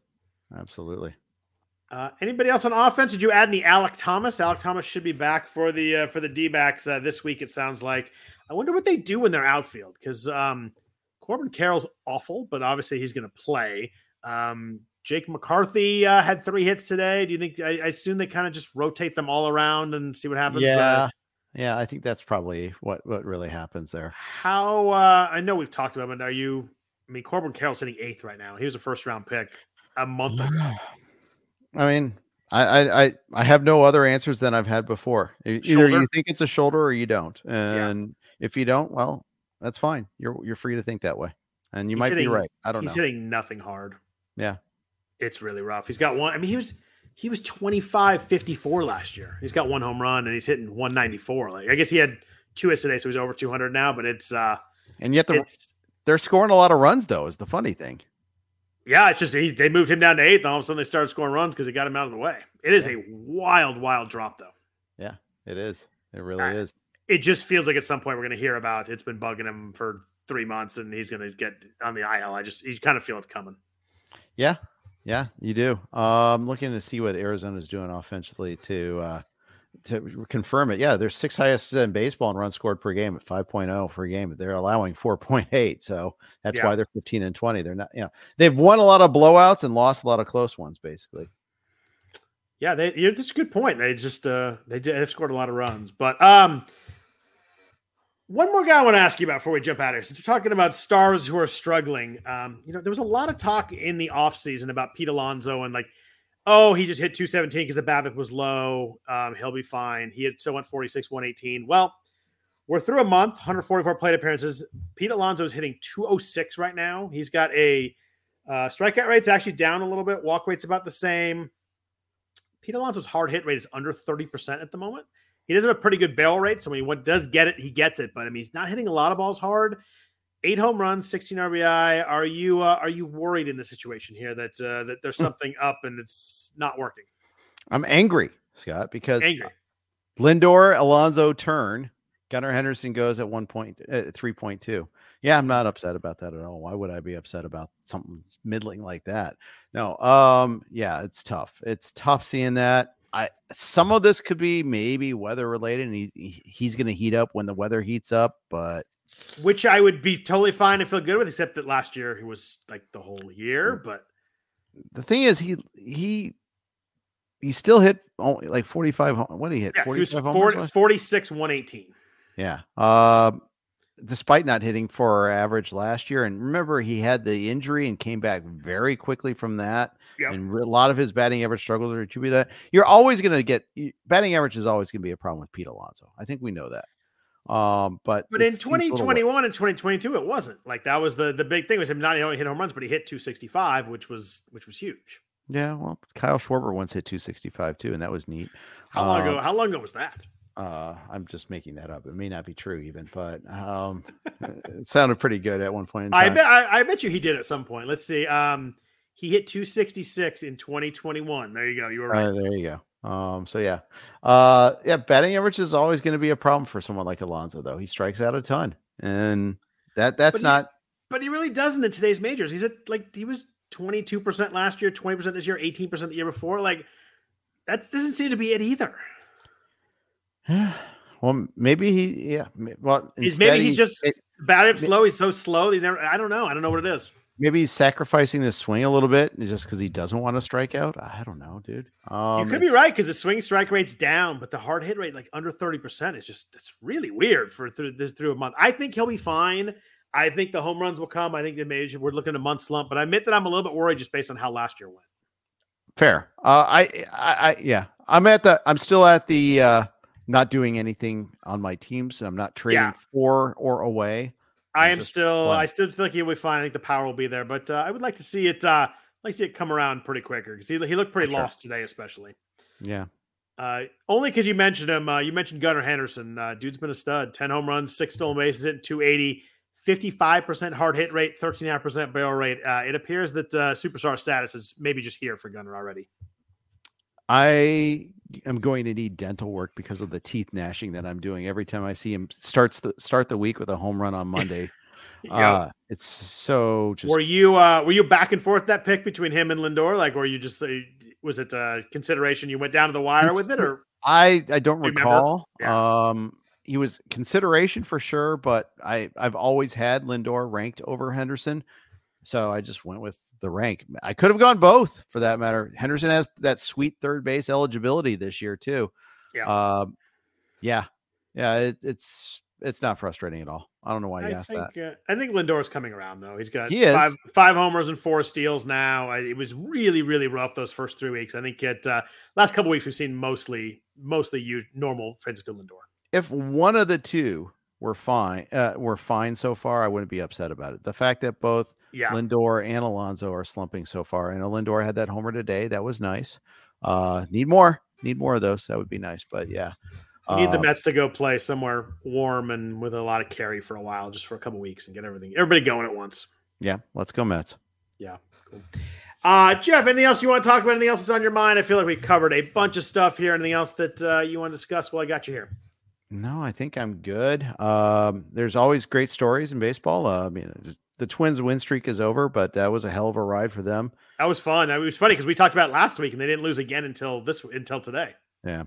Speaker 2: Anybody else on offense? Did you add any Alek Thomas? Alek Thomas should be back for the D-backs this week, it sounds like. I wonder what they do in their outfield, because Corbin Carroll's awful, but obviously he's going to play. Jake McCarthy had 3 hits today. Do you think? I assume they kind of just rotate them all around and see what happens.
Speaker 3: Yeah, I think that's probably what really happens there.
Speaker 2: How I know we've talked about it, but Corbin Carroll's hitting 8th right now. He was a first-round pick a month ago.
Speaker 3: I have no other answers than I've had before. Either you think it's a shoulder or you don't. And if you don't, well, that's fine. You're free to think that way. And you might be right. I don't know.
Speaker 2: He's hitting nothing hard.
Speaker 3: Yeah.
Speaker 2: It's really rough. He's got one. He was 25-54 last year. He's got 1 home run and he's hitting 194. I guess he had 2 hits today, so he's over 200 now, but it's
Speaker 3: and yet they're scoring a lot of runs, though, is the funny thing.
Speaker 2: Yeah, it's just they moved him down to 8th, and all of a sudden they started scoring runs because they got him out of the way. It is a wild, wild drop, though.
Speaker 3: Yeah, it is. It really is.
Speaker 2: It just feels like at some point we're going to hear about it's been bugging him for 3 months, and he's going to get on the IL. You kind of feel it's coming.
Speaker 3: Yeah, you do. I'm looking to see what Arizona's doing offensively too. to confirm it, yeah, they're 6th highest in baseball in runs scored per game at 5.0 per game. They're allowing 4.8, so that's why they're 15-20. They're not, they've won a lot of blowouts and lost a lot of close ones, basically.
Speaker 2: Yeah, that's a good point. They just they've scored a lot of runs, but one more guy I want to ask you about before we jump out here. Since we're talking about stars who are struggling, there was a lot of talk in the offseason about Pete Alonso and he just hit 217 because the BABIP was low. He'll be fine. He still went 46, 118. Well, we're through a month, 144 plate appearances. Pete Alonso is hitting 206 right now. He's got a strikeout rate's actually down a little bit. Walk rate's about the same. Pete Alonso's hard hit rate is under 30% at the moment. He does have a pretty good barrel rate, so when he does get it, he gets it. But he's not hitting a lot of balls hard. 8 home runs, 16 RBI. Are you worried in the situation here that there's something up and it's not working?
Speaker 3: I'm angry, Scott, because Lindor, Alonso turn, Gunnar Henderson goes at 3.2. Yeah, I'm not upset about that at all. Why would I be upset about something middling like that? No. Yeah, it's tough. It's tough seeing that. Some of this could be maybe weather related, and he's going to heat up when the weather heats up, but.
Speaker 2: Which I would be totally fine and feel good with, except that last year he was like the whole year. But
Speaker 3: the thing is, he still hit only like 45. What did he hit?
Speaker 2: Yeah, 46, 118.
Speaker 3: Yeah. Despite not hitting for our average last year. And remember, he had the injury and came back very quickly from that. Yep. And a lot of his batting average struggles are attributed to that. You're always going to get batting average is always going to be a problem with Pete Alonso. I think we know that. But
Speaker 2: in 2021 and 2022, it wasn't like that was the big thing was him not only hit home runs, but he hit 265, which was huge.
Speaker 3: Yeah. Well, Kyle Schwarber once hit 265 too. And that was neat.
Speaker 2: How long ago was that?
Speaker 3: I'm just making that up. It may not be true even, but it sounded pretty good at one point in time.
Speaker 2: I bet you he did at some point. Let's see. He hit 266 in 2021. There you go. You were right.
Speaker 3: There you go. So yeah, batting average is always going to be a problem for someone like Alonso, though. He strikes out a ton, and
Speaker 2: but he really doesn't in today's majors. He's he was 22% last year, 20% this year, 18% the year before. Like that doesn't seem to be it either.
Speaker 3: Well, maybe
Speaker 2: he's just BABIP's low. He's so slow. I don't know. I don't know what it is.
Speaker 3: Maybe he's sacrificing the swing a little bit just because he doesn't want to strike out. I don't know, dude.
Speaker 2: You could be right because the swing strike rate's down, but the hard hit rate, like under 30%, it's really weird through a month. I think he'll be fine. I think the home runs will come. I think that maybe we're looking at a month slump, but I admit that I'm a little bit worried just based on how last year went.
Speaker 3: Fair. I'm still at the not doing anything on my teams. I'm not trading for or away.
Speaker 2: I still think he'll be fine. I think the power will be there, but I would like to see it. Come around pretty quicker because he looked pretty lost today, especially.
Speaker 3: Yeah.
Speaker 2: Only because you mentioned him. You mentioned Gunnar Henderson. Dude's been a stud. 10 home runs, 6 stolen bases, hitting 280, 55% hard hit rate, 13.5% barrel rate. It appears that superstar status is maybe just here for Gunnar already.
Speaker 3: I am going to need dental work because of the teeth gnashing that I'm doing every time I see him start the week with a home run on Monday. It's so just. Were
Speaker 2: you back and forth that pick between him and Lindor? Like, or you just was it a consideration? You went down to the wire with it, or
Speaker 3: I don't recall. Yeah. He was consideration for sure, but I've always had Lindor ranked over Henderson, so I just went with the rank. I could have gone both for that matter. Henderson has that sweet third base eligibility this year too. Yeah. It's not frustrating at all. I don't know why you asked that.
Speaker 2: I think Lindor's coming around though. He's got five homers and 4 steals now. It was really, really rough those first 3 weeks. I think last couple of weeks we've seen mostly normal Francisco Lindor.
Speaker 3: If one of the two were fine so far, I wouldn't be upset about it. The fact that both Lindor and Alonso are slumping so far. I know Lindor had that homer today. That was nice. Need more of those. That would be nice. But yeah,
Speaker 2: you need the Mets to go play somewhere warm and with a lot of carry for a while, just for a couple of weeks and get everybody going at once.
Speaker 3: Yeah. Let's go Mets.
Speaker 2: Yeah. Cool. Jeff, anything else you want to talk about? Anything else that's on your mind? I feel like we covered a bunch of stuff here. Anything else that you want to discuss? Well, I got you here.
Speaker 3: No, I think I'm good. There's always great stories in baseball. The Twins win streak is over, but that was a hell of a ride for them.
Speaker 2: That was fun. It was funny because we talked about it last week and they didn't lose again until today.
Speaker 3: Yeah.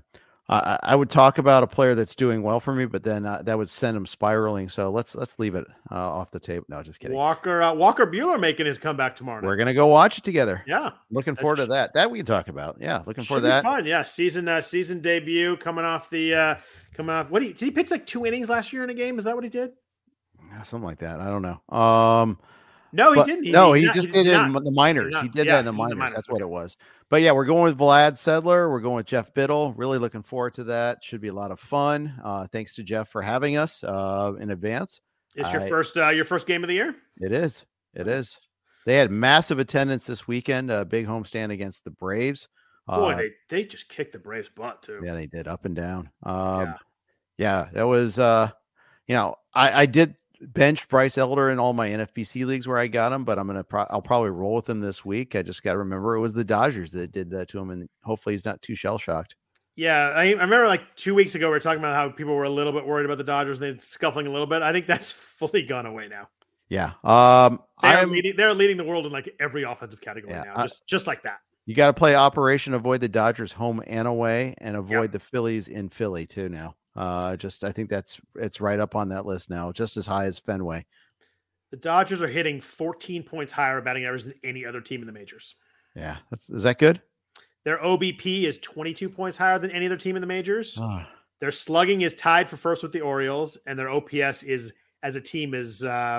Speaker 3: I would talk about a player that's doing well for me, but then that would send him spiraling. So let's leave it off the table. No, just kidding.
Speaker 2: Walker Buehler making his comeback tomorrow night.
Speaker 3: We're gonna go watch it together.
Speaker 2: Yeah,
Speaker 3: looking forward to that. That we can talk about. Yeah, looking forward to that.
Speaker 2: Fun. Yeah, season debut coming off the What did he pitch like 2 innings last year in a game? Is that what he did?
Speaker 3: Something like that. I don't know.
Speaker 2: No, he didn't.
Speaker 3: He just did it in the minors. He did that in the minors. That's what it was. But yeah, we're going with Vlad Sedler. We're going with Jeff Biddle. Really looking forward to that. Should be a lot of fun. Thanks to Jeff for having us in advance.
Speaker 2: It's your first game of the year?
Speaker 3: It is. It is. They had massive attendance this weekend. A big homestand against the Braves.
Speaker 2: Boy, they just kicked the Braves' butt too.
Speaker 3: Yeah, they did, up and down. Yeah, that was I did bench Bryce Elder in all my NFBC leagues where I got him, but I'll probably roll with him this week. I just got to remember it was the Dodgers that did that to him, and hopefully he's not too shell shocked.
Speaker 2: Yeah, I remember like 2 weeks ago we were talking about how people were a little bit worried about the Dodgers. They're scuffling a little bit. I think that's fully gone away now.
Speaker 3: Yeah,
Speaker 2: they're leading the world in like every offensive category now, just like that.
Speaker 3: You got to play Operation Avoid the Dodgers home and away, and avoid the Phillies in Philly too now. I think it's right up on that list now, just as high as Fenway.
Speaker 2: The Dodgers are hitting 14 points higher batting average than any other team in the majors.
Speaker 3: Yeah, is that good?
Speaker 2: Their OBP is 22 points higher than any other team in the majors.
Speaker 3: Oh.
Speaker 2: Their slugging is tied for first with the Orioles, and their OPS is, as a team, is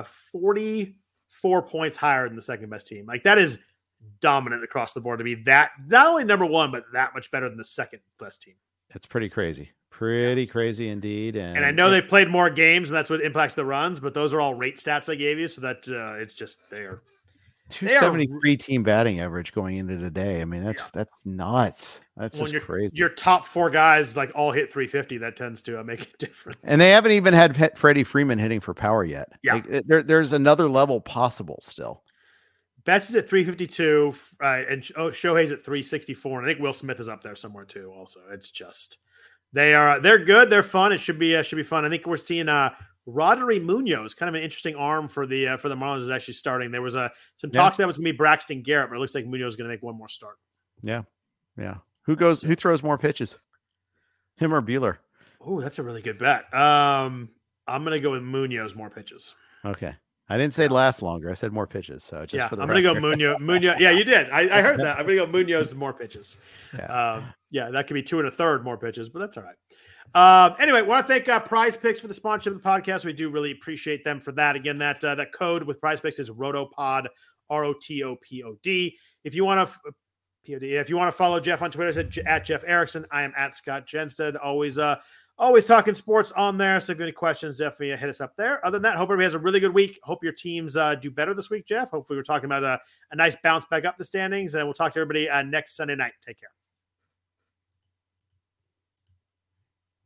Speaker 2: 44 points higher than the second best team. Like, that is dominant across the board to be that not only number one, but that much better than the second best team.
Speaker 3: It's pretty crazy. Pretty crazy indeed. And
Speaker 2: I know they've played more games, and that's what impacts the runs, but those are all rate stats I gave you. So that it's just there.
Speaker 3: 273 team batting average going into today. I mean, that's nuts. That's just crazy.
Speaker 2: Your top 4 guys like all hit 350. That tends to make a difference.
Speaker 3: And they haven't even had Freddie Freeman hitting for power yet.
Speaker 2: Yeah,
Speaker 3: there's another level possible still.
Speaker 2: Betts is at 352, and Shohei's at 364. And I think Will Smith is up there somewhere too. Also, it's just they're good. They're fun. It should be fun. I think we're seeing Roddery Munoz, kind of an interesting arm for the Marlins, is actually starting. There was some talks that was going to be Braxton Garrett, but it looks like Munoz is going to make one more start.
Speaker 3: Yeah. Who throws more pitches, him or Buehler?
Speaker 2: Oh, that's a really good bet. I'm going to go with Munoz more pitches.
Speaker 3: Okay. I didn't say last longer. I said more pitches. So just for the
Speaker 2: I'm going to go Munoz. Yeah, you did. I heard that. I'm going to go Munoz more pitches.
Speaker 3: Yeah.
Speaker 2: That could be 2 1/3 more pitches, but that's all right. Anyway, want to thank Prize Picks for the sponsorship of the podcast. We do really appreciate them for that. Again, that code with Prize Picks is ROTOPOD, ROTOPOD. If you want to follow Jeff on Twitter, it's at Jeff Erickson. I am at Scott Genstead. Always talking sports on there. So if you have any questions, definitely hit us up there. Other than that, hope everybody has a really good week. Hope your teams do better this week, Jeff. Hopefully we're talking about a nice bounce back up the standings, and we'll talk to everybody next Sunday night. Take care.